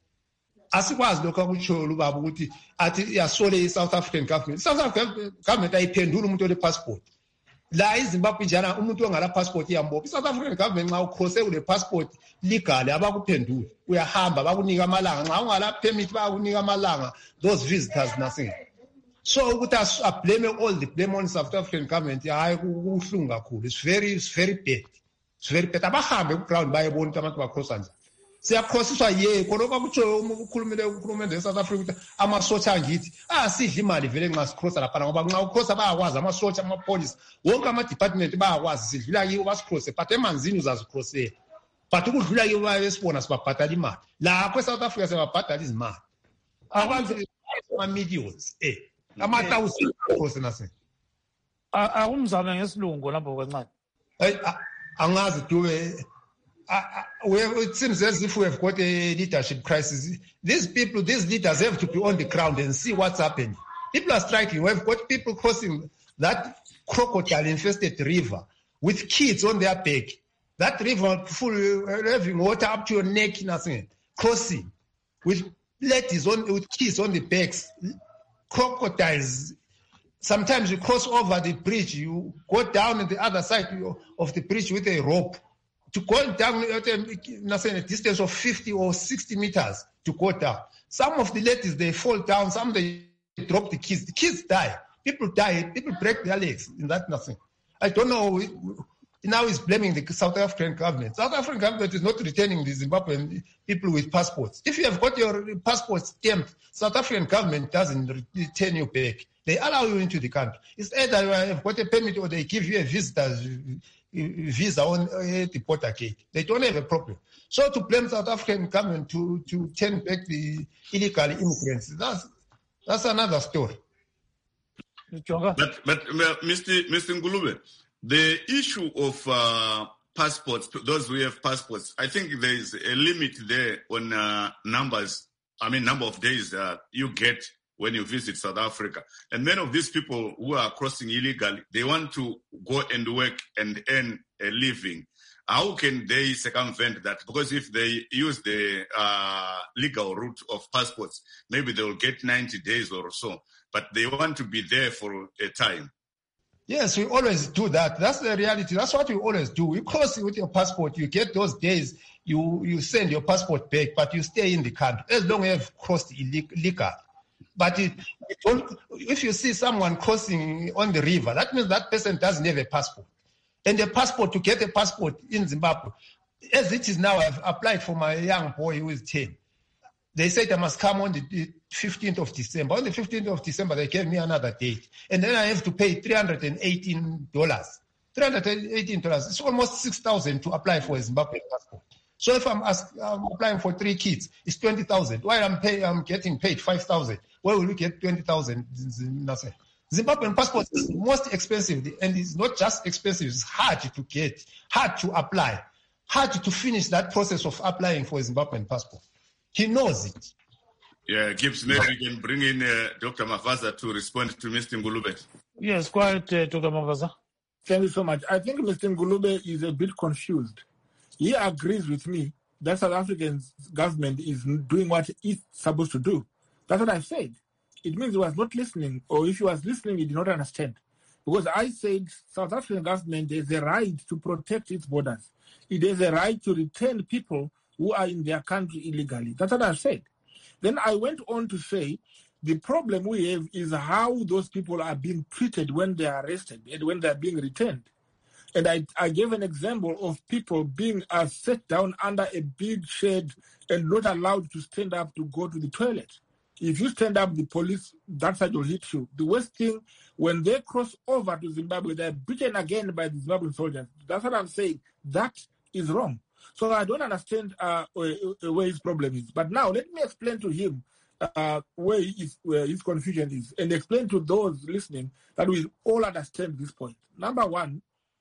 asikwazi lokho akutshoyo ubaba ukuthi athi yasole i-South African government i-South African government ayiphendula umuntu ole-passport la iZimbabwe njana umuntu ongala passport iyambopha i-South African government nxa ucrosse kule passport legal abakuphendula uyahamba bakunika amalanga nxa ungala permit bakunika amalanga those visitors nothing so ukuthi ablame all the blame on South African government hayi kuhlungu kakhulu it's very it's very bad it's very bad abahambe ku-ground bayebona ukuthi abantu bacrossa njani siyakhrosiswa ye khonokho akutshoyo ukhulumile ukhulumende e-South Africa ukuthi amasotsha angithi asidla imali vele nxa sicrossa laphana ngoba nxa ucrossa bayakwazi amasotsha amapolisi wonke ama-department bayakwazi sidlula kiwo basicrosse but emanzini uzazicrossela but ukudlula kiwo bayesibona sibabhadala imali lakho e-South Africa siyababhadala izimali akwanzi ama-millions eh ama-thousand crosse nase
akumzame ngesilungu lapho kancane
hayi angazi dube Uh, we have, it seems as if we have got a leadership crisis. These people, these leaders have to be on the ground and see what's happening. People are striking. We have got people crossing that crocodile-infested river with kids on their back. That river full, uh, having water up to your neck, nothing. Crossing with ladies on, with kids on the backs. Crocodiles. Sometimes you cross over the bridge. You go down on the other side of the bridge with a rope. To go down at a distance of fifty or sixty meters to go down. Some of the ladies, they fall down. Some, they drop the kids. The kids die. People die. People break their legs in that nothing. I don't know. Now he's blaming the South African government. South African government is not returning the Zimbabwean people with passports. If you have got your passport stamped, South African government doesn't return you back. They allow you into the country. It's either you have got a permit or they give you a visitor's visa on uh, the border gate. They don't have a problem. So to blame South African government to, to turn back the illegal immigrants, that's that's another story.
But, but Mister Mister Ngulube, the issue of uh, passports, those who have passports, I think there is a limit there on uh, numbers, I mean number of days uh, you get when you visit South Africa. And many of these people who are crossing illegally, they want to go and work and earn a living. How can they circumvent that? Because if they use the uh, legal route of passports, maybe they will get ninety days or so, but they want to be there for a time.
Yes, we always do that. That's the reality. That's what we always do. You cross with your passport, you get those days, you, you send your passport back, but you stay in the country as long as you have crossed illegal. But it, it don't, if you see someone crossing on the river, that means that person doesn't have a passport. And a passport, to get a passport in Zimbabwe, as it is now, I've applied for my young boy who is ten. They said I must come on the fifteenth of December. On the fifteenth of December, they gave me another date. And then I have to pay three hundred eighteen dollars. three hundred eighteen dollars. It's almost six thousand dollars to apply for a Zimbabwean passport. So if I'm, ask, I'm applying for three kids, it's twenty thousand dollars. While I'm, pay, I'm getting paid five thousand dollars, where will we get twenty thousand dollars? Zimbabwean passport is most expensive, and it's not just expensive, it's hard to get, hard to apply, hard to finish that process of applying for a Zimbabwean passport. He knows it.
Yeah, Gibbs, maybe we can bring in uh, Doctor Mavaza to respond to Mister Ngulube.
Yes, quite, uh, Doctor Mavaza.
Thank you so much. I think Mister Ngulube is a bit confused. He agrees with me that South African government is doing what it's supposed to do. That's what I said. It means he was not listening, or if he was listening, he did not understand. Because I said South African government has a right to protect its borders. It has a right to return people who are in their country illegally. That's what I said. Then I went on to say the problem we have is how those people are being treated when they are arrested and when they are being returned. And I, I gave an example of people being uh, set down under a big shed and not allowed to stand up to go to the toilet. If you stand up, the police, that side will hit you. The worst thing, when they cross over to Zimbabwe, they're beaten again by the Zimbabwean soldiers. That's what I'm saying. That is wrong. So I don't understand uh, where his problem is. But now let me explain to him uh, where, his, where his confusion is, and explain to those listening that we all understand this point. Number one,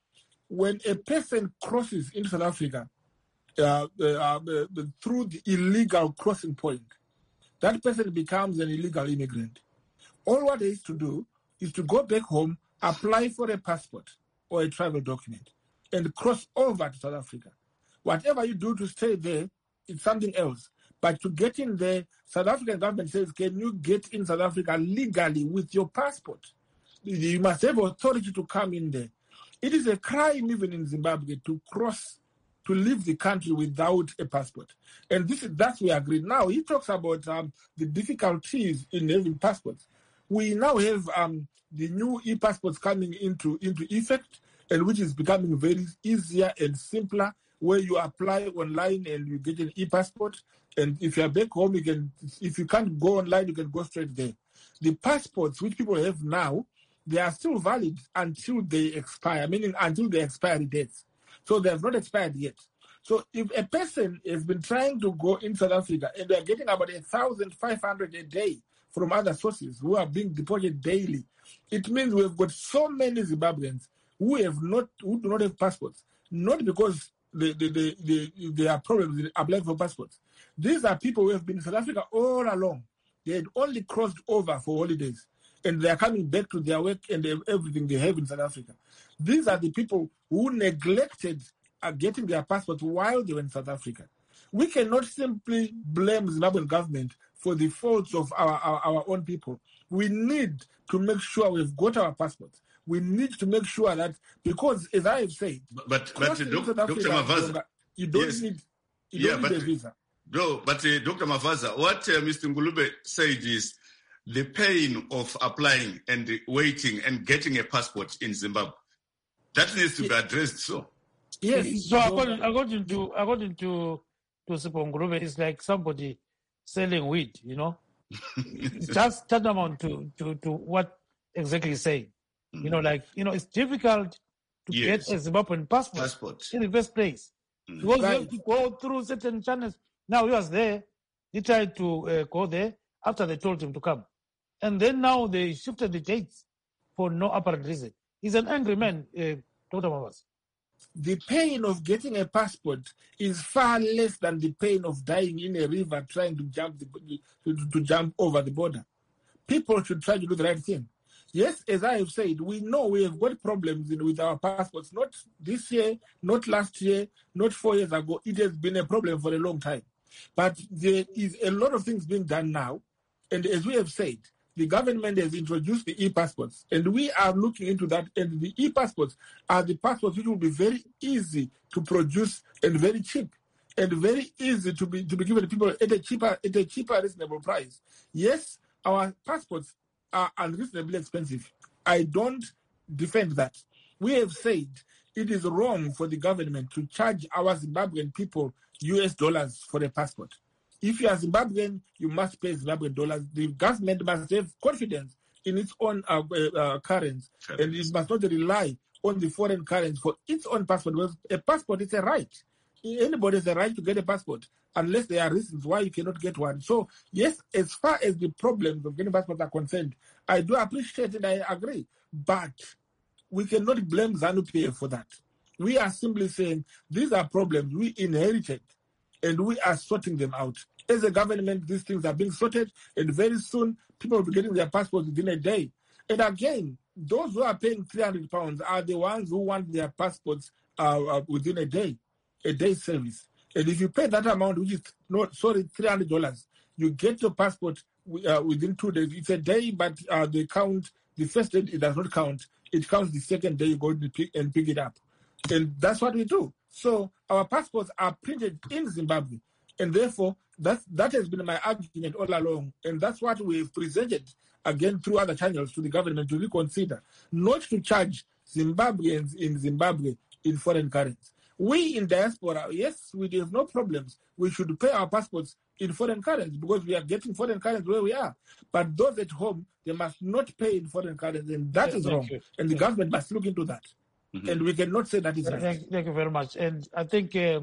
when a person crosses into South Africa uh, uh, uh, through the illegal crossing point, that person becomes an illegal immigrant. All what he has to do is to go back home, apply for a passport or a travel document, and cross over to South Africa. Whatever you do to stay there, it's something else. But to get in there, South African government says, can you get in South Africa legally with your passport? You must have authority to come in there. It is a crime even in Zimbabwe to cross, to leave the country without a passport. And this is that's we agree. Now, he talks about um, the difficulties in having passports. We now have um, the new e-passports coming into, into effect, and which is becoming very easier and simpler, where you apply online and you get an e-passport. And if you're back home, you can, if you can't go online, you can go straight there. The passports which people have now, they are still valid until they expire, meaning until the expiry dates. So they have not expired yet. So if a person has been trying to go in South Africa and they are getting about one thousand five hundred a day from other sources who are being deported daily, it means we've got so many Zimbabweans who have not, who do not have passports, not because they, they, they, they, they are problems in applying for passports. These are people who have been in South Africa all along. They had only crossed over for holidays, and they are coming back to their work and everything they have in South Africa. These are the people who neglected uh, getting their passports while they were in South Africa. We cannot simply blame the Zimbabwean government for the faults of our, our, our own people. We need to make sure we've got our passports. We need to make sure that, because as I have said,
but, but uh, Doctor Mavaza,
you don't
yes.
need, you
yeah,
don't
but,
need a visa.
No, but uh, Doctor Mavaza, what uh, Mister Ngulube said is the pain of applying and waiting and getting a passport in Zimbabwe. That needs to be addressed. So,
yes.
So according, according to according to to Sipho Ngulube, it's like somebody selling weed. You know, it's just tantamount to to to what exactly he's saying. Mm-hmm. You know, like you know, it's difficult to yes. get a Zimbabwean passport, passport in the first place mm-hmm. because right. you have to go through certain channels. Now he was there. He tried to uh, go there after they told him to come. And then now they shifted the dates for no apparent reason. He's an angry man, uh, Doctor Mavaza.
The pain of getting a passport is far less than the pain of dying in a river trying to jump the, to, to jump over the border. People should try to do the right thing. Yes, as I have said, we know we have got problems in, with our passports. Not this year, not last year, not four years ago. It has been a problem for a long time. But there is a lot of things being done now. And as we have said, the government has introduced the e-passports, and we are looking into that. And the e-passports are the passports which will be very easy to produce and very cheap, and very easy to be to be given to people at a cheaper at a cheaper, reasonable price. Yes, our passports are unreasonably expensive. I don't defend that. We have said it is wrong for the government to charge our Zimbabwean people U S dollars for a passport. If you are Zimbabwean, you must pay Zimbabwean dollars. The government must have confidence in its own uh, uh, currency, and it must not rely on the foreign currency for its own passport. Because a passport is a right. Anybody has a right to get a passport, unless there are reasons why you cannot get one. So, yes, as far as the problems of getting passports are concerned, I do appreciate it, I agree. But we cannot blame ZANU-P F for that. We are simply saying these are problems we inherited, and we are sorting them out. As a government, these things are being sorted, and very soon people will be getting their passports within a day. And again, those who are paying three hundred pounds are the ones who want their passports uh, uh, within a day, a day service. And if you pay that amount, which is, no, sorry, three hundred dollars, you get your passport uh, within two days. It's a day, but uh, they count, the first day it does not count. It counts the second day you go to pick and pick it up. And that's what we do. So our passports are printed in Zimbabwe. And therefore, that, that has been my argument all along. And that's what we've presented, again, through other channels to the government to reconsider, not to charge Zimbabweans in Zimbabwe in foreign currency. We in diaspora, yes, we have no problems. We should pay our passports in foreign currency because we are getting foreign currency where we are. But those at home, they must not pay in foreign currency, and that yeah, is wrong. You. And the yeah. government must look into that. Mm-hmm. And we cannot say that is right.
Thank, thank you very much. And I think uh,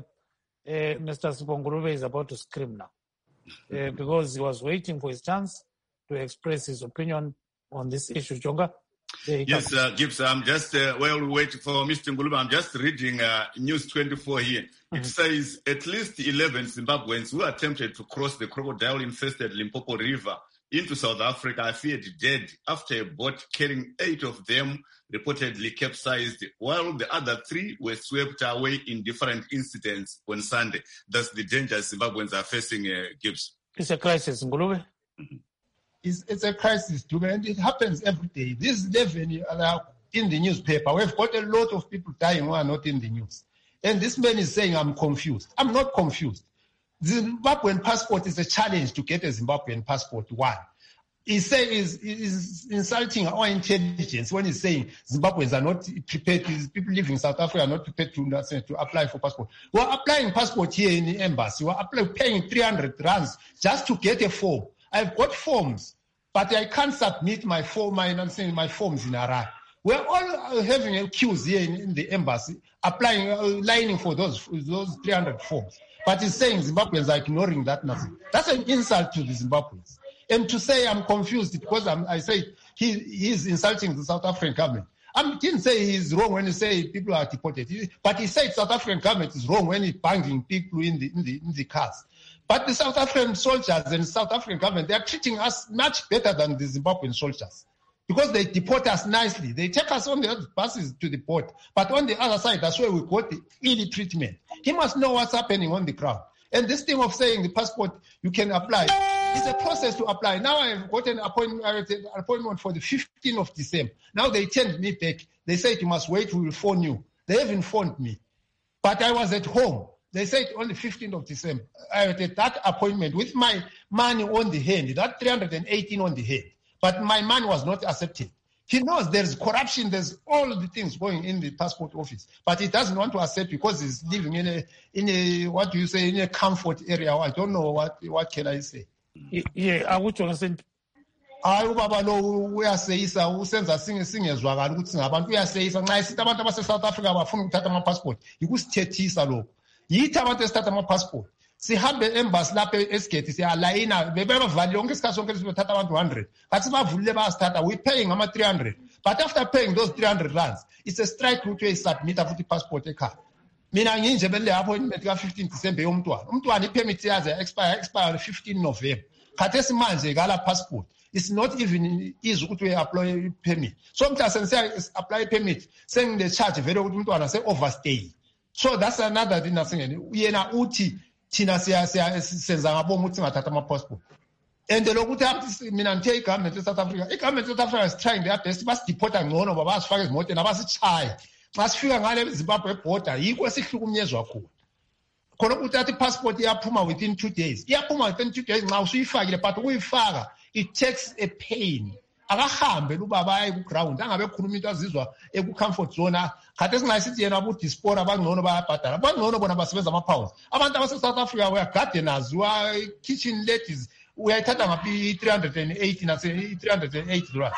uh, Mister Sibongulube is about to scream now uh, because he was waiting for his chance to express his opinion on this issue. Jonga?
Yes, uh, Gibbs, I'm just, uh, while we wait for Mister Ngulube, I'm just reading uh, News twenty-four here. Mm-hmm. It says at least eleven Zimbabweans who attempted to cross the crocodile-infested Limpopo River into South Africa are feared dead after a boat carrying eight of them reportedly capsized, while the other three were swept away in different incidents on Sunday. That's the danger Zimbabweans are facing, uh, Gibbs.
It's a crisis, Ngulube.
Mm-hmm. It's, it's a crisis, too, and it happens every day. This eleven are in the newspaper. We've got a lot of people dying who are not in the news. And this man is saying, I'm confused. I'm not confused. The Zimbabwean passport is a challenge to get a Zimbabwean passport, one. He says he's insulting our intelligence when he's saying Zimbabweans are not prepared, people living in South Africa are not prepared to, to apply for passport. We're applying passport here in the embassy. We're applying, paying three hundred rands just to get a form. I've got forms, but I can't submit my form, my, my forms in Iraq. We're all having queues here in, in the embassy, applying, uh, lining for those those three hundred forms. But he's saying Zimbabweans are ignoring that nothing. That's an insult to the Zimbabweans. And to say I'm confused because I'm, I say he he's insulting the South African government. I didn't say he's wrong when he say people are deported, but he said South African government is wrong when he's banging people in the in the in the cars. But the South African soldiers and South African government, they are treating us much better than the Zimbabwean soldiers because they deport us nicely. They take us on the buses to the port. But on the other side, that's where we got the ill treatment. He must know what's happening on the ground. And this thing of saying the passport you can apply, it's a process to apply. Now I've got an appointment, an appointment for the fifteenth of December. Now they turned me back. They said you must wait, we will phone you. They haven't phoned me. But I was at home. They said on the fifteenth of December, I had that appointment with my money on the hand, that three hundred eighteen on the hand. But my money was not accepted. He knows there's corruption, there's all the things going in the passport office. But he doesn't want to accept because he's living in a, in a what do you say, in a comfort area. I don't know what, what can I say.
Yeah, I would understand.
Hayi ubaba lo uyaseyisa usenza singe singezwakala ukuthi singabantu uyaseyisa nxa isithi abantu abase South Africa bafuna ukuthatha ama passport ikusithethisa lokho yithi abantu esithatha ama passport sihambe embassy lapha esigeti siyalayina bebebavalile yonke isikhathi sonke sibethatha abantu one hundred but sibavulile bayasithatha we paying ama three hundred but after paying those three hundred rands it's a strike ukuthi uyisubmit futhi passport ekhaya mina nginje bele appointment ka fifteen December yomntwana umntwana ipermit yaze expire expire fifteen November khathesi manje kala passport. It's not even easy to apply permit. Sometimes I say apply permit, saying the charge very good say overstay. So that's another thing I'm saying. We na uti tina se se senza ngabo muthi ngathatha ama passport. And the lokuthi mina ngithe government of South Africa, government of South Africa is trying their best bas deporta ngcono baba sifake izimoto nabasichaya. Xa sifika ngale Zimbabwe border yikho esihlukunyezwa khona. Khona ukuthi athi passport iyaphuma within two days. Iyaphuma within two days nxa usuyifakile but uyifaka it takes a pain. Akahambe lubaba aye ku ground angabe khuluma into azizwa eku comfort zone. Khathi singayisithi yena abu diaspora bangcono bayabhadala. Abangcono bona basebenza ama pounds. Abantu abase South Africa we are gardeners, we are kitchen ladies. Uyayithatha ngaphi three hundred eighty na three hundred eighty dollars.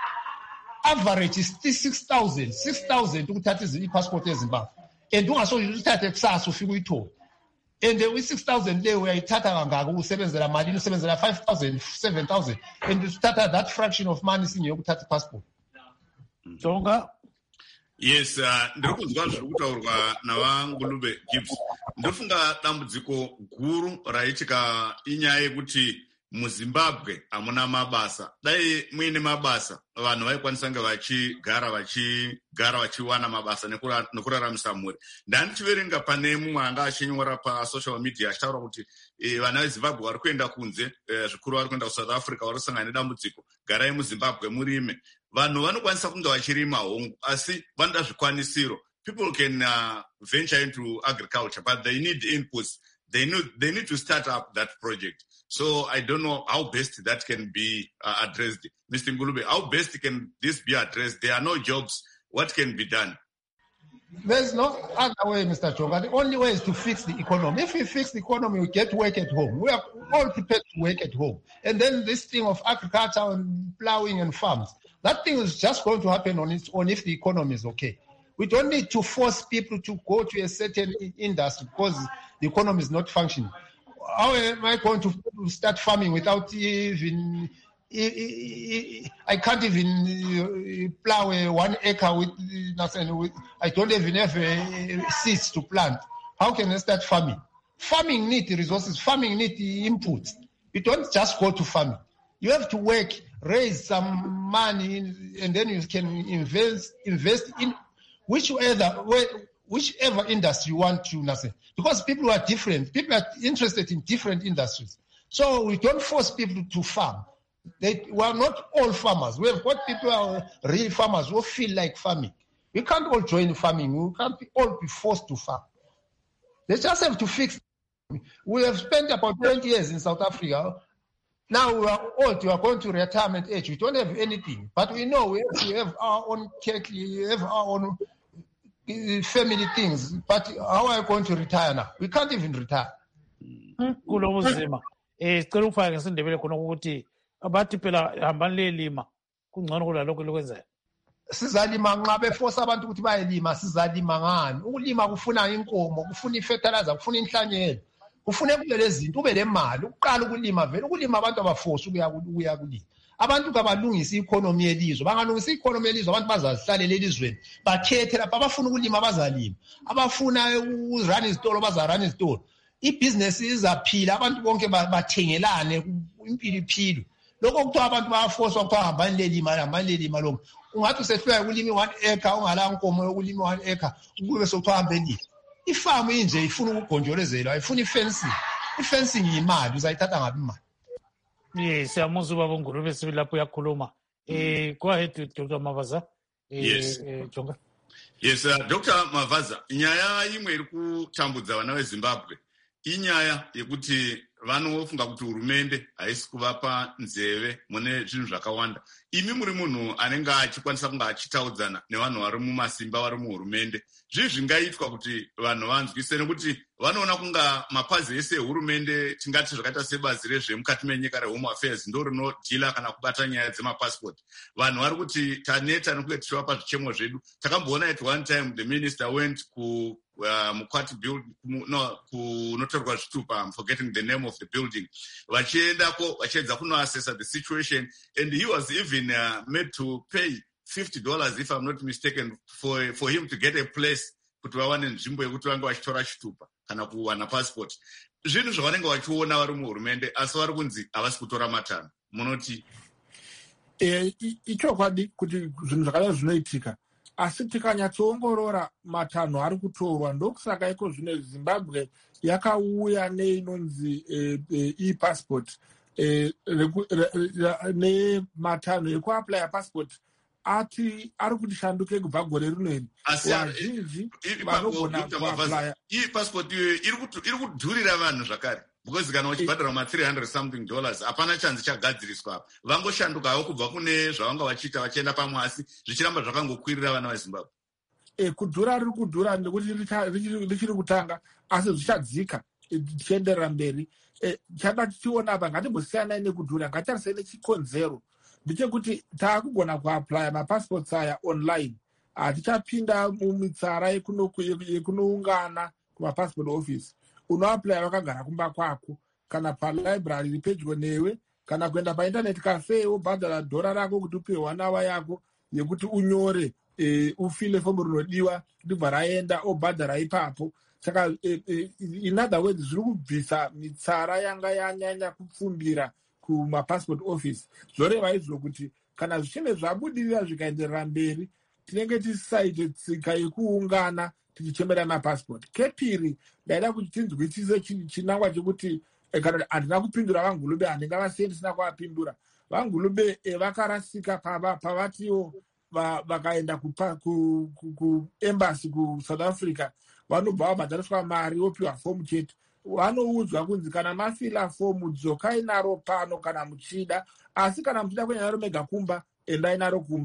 Average is six thousand, six thousand ukuthatha i-passport eZimbabwe. And ungaso uthathe kusasa ufike uyithola. And with six thousand there uyayithatha kangaka usebenzela malini usebenzela five thousand, seven thousand and you start that fraction of money singiyokuthatha passport.
Jonga.
Yes, uh, ndiri kunzwa zviri kutaurwa naVangulube Gibbs. Ndofunga dambudziko guru raitika inyaya yekuti muZimbabwe hamuna mabasa. Dai muine mabasa vanhu vaikwanisa kunge vachigara vachigara vachiwana mabasa nekuraramisa mhuri. Ndandichiverenga pane mumwe anga achinyora pasocial media achitaura kuti e, vana veZimbabwe vari kuenda kunze e, zvikuru vari kuenda kuSouth Africa vari kusangana nedambudziko. Garai muZimbabwe murime. Vanhu vanokwanisa kunge vachirima hongu asi vanoda zvikwanisiro. People can uh, venture into agriculture but they need inputs. They need, they need to start up that project. So I don't know how best that can be uh, addressed. Mister Ngulube, how best can this be addressed? There are no jobs. What can be done?
There's no other way, Mister Chonga. The only way is to fix the economy. If we fix the economy, we get work at home. We are all prepared to work at home. And then this thing of agriculture and plowing and farms, that thing is just going to happen on its own if the economy is okay. We don't need to force people to go to a certain industry because the economy is not functioning. How am I going to start farming without even... I can't even plow a one acre with nothing. I don't even have seeds to plant. How can I start farming? Farming needs resources. Farming needs inputs. You don't just go to farming. You have to work, raise some money, and then you can invest invest in whichever whichever industry you want to. Nothing. Because people are different. People are interested in different industries. So we don't force people to farm. They were not all farmers. We have got people who are real farmers who feel like farming. We can't all join farming. We can't be, all be forced to farm. They just have to fix it. We have spent about twenty years in South Africa. Now we are old. We are going to retirement age. We don't have anything. But we know we have, we have our own cattle. We have our own family things. But how are we going to retire now? We can't even retire.
abathi phela hambani lelima kungcono kulalokho lokwenzayo.
Sizalima nxa beforce abantu ukuthi bayelima, sizalima ngani? Ukulima kufuna inkomo, kufuna ifertilizer, kufuna inhlanyelo, kufuna kulele izinto, ube lemali uqala ukulima vele. Ukulima abantu abaforce ukuya ukuya kulima. Abantu kabalungisa economy yelizwe, bangalungisa economy yelizwe abantu bazahlalela elizweni. Bakhethe lapha abafuna ukulima bazalima, abafuna ukurun izitolo bazarun izitolo. Ibusiness izaphila, abantu bonke bathengelane impilo iphilo. Lokho kuthiwa abantu bayaforce ukuthiwa hambani lelima hambani lelima lokho. Ungathi usefika ukulima one acre ungala nkomo yokulima one acre kube sokuthiwa hambe lima. Ifarm inje ifuna ukugonjolezelwa, ifuna ifencing. Ifencing imali uzayithatha ngapi imali?
Yes, siyamuzwa ubaba Ngulube sibili lapho uyakhuluma. Eh go ahead Doctor Mavaza.
Yes.
Jonga.
Yes, uh, Doctor Mavaza, inyaya imwe iri kutambudza vana veZimbabwe. Inyaya yekuti vanofunga kuti hurumende haisi kuvapa nzeve mune zvinhu zvakawanda. Imi muri munhu anenge achikwanisa kunge achitaudzana nevanhu vari mumasimba vari muhurumende. Zvii zvingaitwa kuti vanhu vanzwise, nekuti vanoona kunga mapazi ese ehurumende, tingati zvakaita sebazi rezvemukati menyika reHome Affairs ndo rinodhila kana kubata nyaya dzemapassport. Vanhu vari kuti taneta nekuti tichivapa zvichemo zvedu. Takamboona at one time the minister went ku Uh, Mukwati build no kunotorwa zvitupa, I'm forgetting the name of the building. Vachiendako vachiedza kunoassessa the situation, and he was even uh, made to pay fifty dollars if I'm not mistaken for for him to get a place kuti vawane nzvimbo yekuti vange vachitora chitupa kana kuwana passport. Zvinhu zvavanenge vachiona vari muhurumende asi vari kunzi havasi kutora matanho. Munoti
eh ichokwadi kuti zvinhu zvakadai zvinoitika, asi tikanyatsoongorora matanho ari kutorwa. Ndokusaka iko zvino Zimbabwe yakauya neinonzi e-passport nematanho ekuaplya passport ati ari kuti shanduke kubva gore rino iri. Vazhinji vanogona kuaplya
e-passport iri kudhurira vanhu zvakare. Because kana uchibhadhara ma three hundred something dollars hapana chanzi chagadziriswa apa. Vangoshandukawo kubva kune zvavanga vachiita vachienda pamwe, asi zvichiramba zvakangokwirira vana veZimbabwe.
E kudhura riri kudhura nekuti richiri kutanga, asi zvichadzika tichienderera mberi. Chada tichiona apa, ngatimbosiyanai nekudhura, ngatitarisa nechikonzero. Ndechekuti taakugona kuaplya mapassports aya online. Hatichapinda mumitsara yekunoungana kumapassport office. Unoaplya wakagara kumba kwako kana palibrary iri pedyo newe, kana kuenda painternet cafe wobhadhara dhora rako kuti upiwe one hour yako yekuti unyore e, ufile fomu rinodiwa ndibva raenda obhadhara ipapo. Saka e, e, in other words zviri kubvisa mitsara yanga yanyanya kupfumbira kumapassport office. Zvoreva izvo kuti kana zvichinge zvabudirira zvikaenderera mberi, tinenge tisaite tsika yekuungana tichichemera mapassport. Kepiri ndaida kuti tinzwisise chinangwa chekuti kana handina kupindura vaNgulube, handinga vasiye ndisina kuapindura. VaNgulube vakarasika pavatiwo vakaenda kuembassy kuSouth Africa, vanobva vabhadhariswa mari wopiwa fomu chete. Vanoudzwa kunzi kana mafila fomu dzokai naro pano kana muchida, asi kana muchida kuenda naro mega kumba endai naro kumba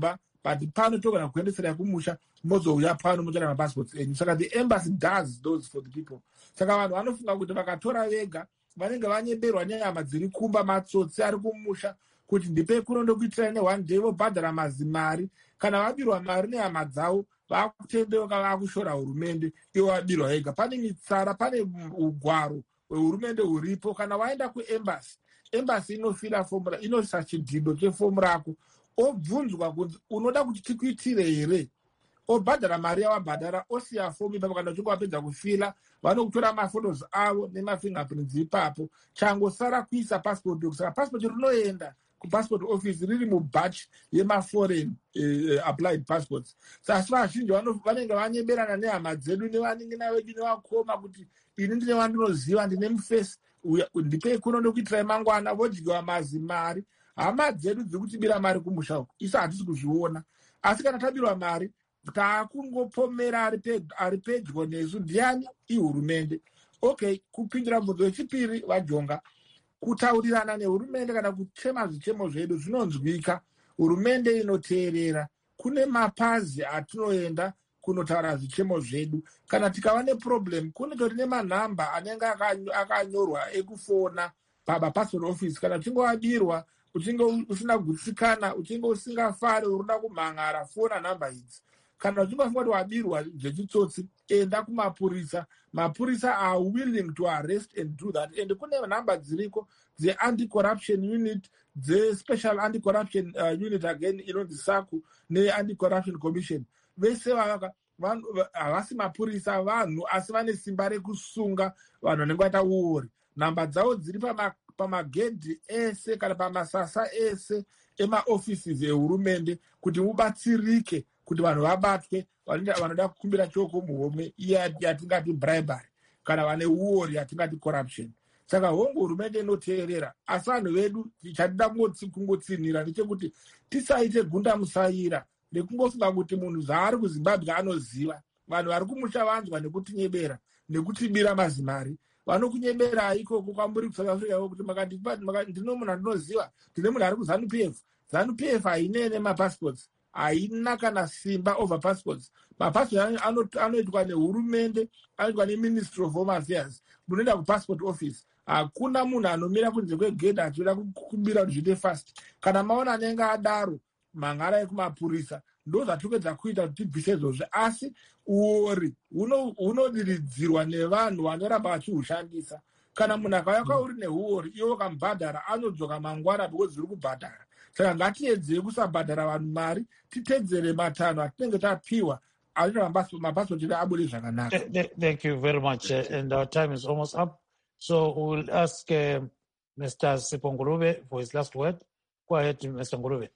but pano togona kuendesera kumusha mozouya pano motora mapassports enyu. Saka the embassy does those for the people. Saka vanhu vanofunga kuti vakatora vega vanenge vanyeberwa nenyama dziri kumba, matsotsi ari kumusha kuti ndipe kunondo kuitira ne one day vobhadhara mazimari. Kana vabirwa mari nehama dzavo vakutendeuka vakushora hurumende, ivo vabirwa vega. Pane mitsara, pane ugwaro hwehurumende huripo. Kana waenda kuembassy, embassy inofira fomu, inosisa chidhindo chefomu rako, obvunzwa kuti unoda kuti tikuitire here, obhadhara mari yawabhadhara, osiya fomu ipapo. Kana uchinge wapedza kufila vanokutora mafotos avo nemafingerprints ipapo, changosara kuisa passport. Saka passport rinoenda kupassport office riri mubatch yemaforeign uh, applied passports. Sasi vazhinji vanenge vanyeberana nehama dzedu nevanin'ina vedu nevakoma kuti ini ndine wandinoziva, ndine mufesi, ndipe kunondo kuitirai mangwana, vodyiwa mazimari. Hama dzedu dziri kutibira mari kumusha uku, isu hatisi kuzviona. Asi kana tabirwa mari taakungopomera ari pedyo nesu, ndiani? Ihurumende. Okay, kupindura mubvunzo wechipiri vajonga, kutaurirana nehurumende kana kuchema zvichemo zvedu zvinonzwika, hurumende inoteerera. Kune mapazi atinoenda kunotaura zvichemo zvedu. Kana tikava neproblem, kune tori nemanhamba anenge akanyorwa ekufona pamapassport office. Kana uchinge wabirwa, uchinge usina kugutsikana, uchinge usingafari, urikuda kumhangara, fona nhamba idzi. Kana uchinge ufunga kuti wabirwa zvechitsotsi, enda kumapurisa. Mapurisa are willing to arrest and do that. And kune nhamba dziriko dze-anti-corruption unit, dze-special anti-corruption uh, unit again, inonzi SACU, ne-anti-corruption commission. Vese havasi mapurisa vanhu, asi vane simba rekusunga vanhu vanenge vaita uori. Nhamba dzavo dziri pamagedhi ese kana pamasasa ese emaoffices ehurumende, kuti mubatsirike kuti vanhu vabatwe vanoda kukumbira choko muhomwe iya yatingati bribery, kana vane uori yatingati corruption. Saka hongu hurumende inoteerera, asi vanhu vedu chatida kungotsinira ndechekuti tisaite gunda musaira nekungofunga kuti munhu zvaari kuZimbabwe anoziva. Vanhu vari kumusha vanzwa nekutinyebera nekutibira mazimari. Vanokunyeberai ikoko kwamburi kuSouth Africa kuti makandipa ndino munhu andinoziva, ndine munhu ari kuZANU-P F. ZANU-P F haine nemapassports, haina kana simba over passports. Mapassport anoitwa nehurumende, anoitwa neMinistry of Home Affairs. Munoenda kupassport office, hakuna munhu anomira kunze kwegedhi achida kukumbira kuti zviite fast. Kana maona anenge adaro, mangara kumapurisa, ndo zvatopedza kuita kuti tibvise izvozvo. Asi uori hunodiridzirwa nevanhu vanoramba vachihushandisa. Kana munhu akauya kwauri neuori, iwe ukambhadhara, anodzoka mangwana because zviri kubhadhara. Saka ngatiedzei kusabhadhara vanhu mari, titedzere matanho atinenge tapiwa, anoita mapassport edu abude zvakanaka.
Thank you very much, uh, and our time is almost up. So we will ask uh, Mister Sipho Ngulube for his last word. Go ahead, Mister Ngulube.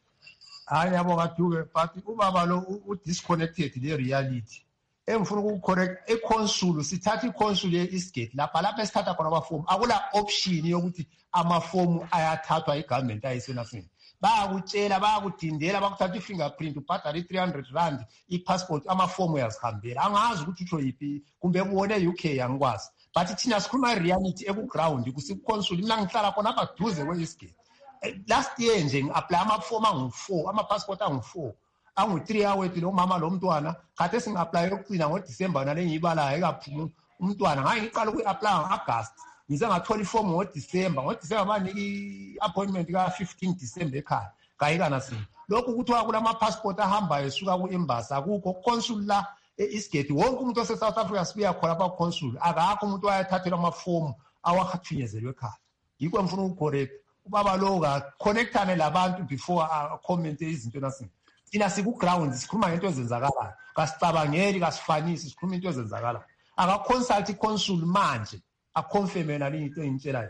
Hayi yabonga Dube, but ubaba lo udisconnected le-reality. Engifuna ukucorrect econsul, sithatha iconsul ye-Eastgate lapha lapha esithatha khona amafomu, akula option yokuthi amafomu ayathathwa igovernment ayisenafini. Bayakutshela, bayakudindela, bakuthatha i-fingerprint, ubhadala i-three hundred rand, i-passport, amafomu uyazihambela. Angazi ukuthi utsho yiphi, kumbe kubone U K angikwazi. But thina sikhuluma i-reality ekuground, kusiconsul, mina ngihlala khona apha duze kwe-Eastgate. Last year nje ngi-apply amafomu angu-four, ama-passport angu-four, angu-three awethu lo mama lo mntwana, kade singi-apply yokucina ngoDisemba nale ngiyibalayo ekaphuma umntwana. Ngaye ngiqala ukuyi-apply ngo-August, ngize ngathola ifomu ngoDisemba. NgoDisemba banika i-appointment ka-fifteen December ekhaya, kayikana sini. Lokhu kuthiwa kulama-passport ahambayo esuka ku-embassy, akukho consul la e-Eastgate. Wonke umuntu ose-South Africa sibuya khona kwa-consul, akakho umuntu wayathathelwa amafomu awathinyezelwe ekhaya. Yikho ngifuna ukucorrect ubaba lo ka-connectane labantu before a-commente izinto nasini. Thina siku-ground sikhuluma ngento ezenzakalayo, kasicabangeli, kasifanisi, sikhuluma into ezenzakalayo. Aka-consult i-consul manje aconfirme nale into engitshelayo.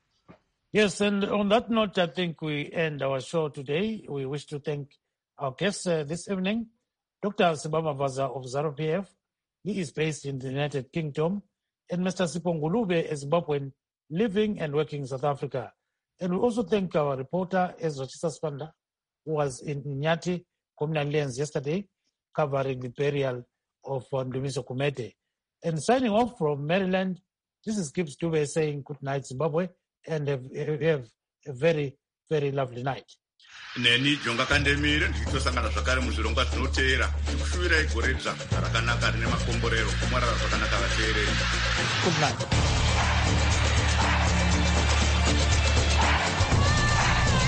Yes, and on that note, I think we end our show today. We wish to thank our guests uh, this evening, Doctor Sibama Vaza of ZANU-P F. He is based in the United Kingdom, and Mister Sipho Ngulube, a Zimbabwean living and working in South Africa. And we also thank our reporter, Ezra Chisaspanda, who was in Nyati communal lands yesterday, covering the burial of Ndumiso Kumete. And signing off from Maryland, this is Gibbs Dube saying good night, Zimbabwe, and have, have a very, very lovely night.
neni Jonga Kandemire ndichitosangana zvakare muzvirongwa zvinoteera tikushuvirai gore dzva rakanaka rine makomborero kumwarara zvakanaka vateereri.
Good night.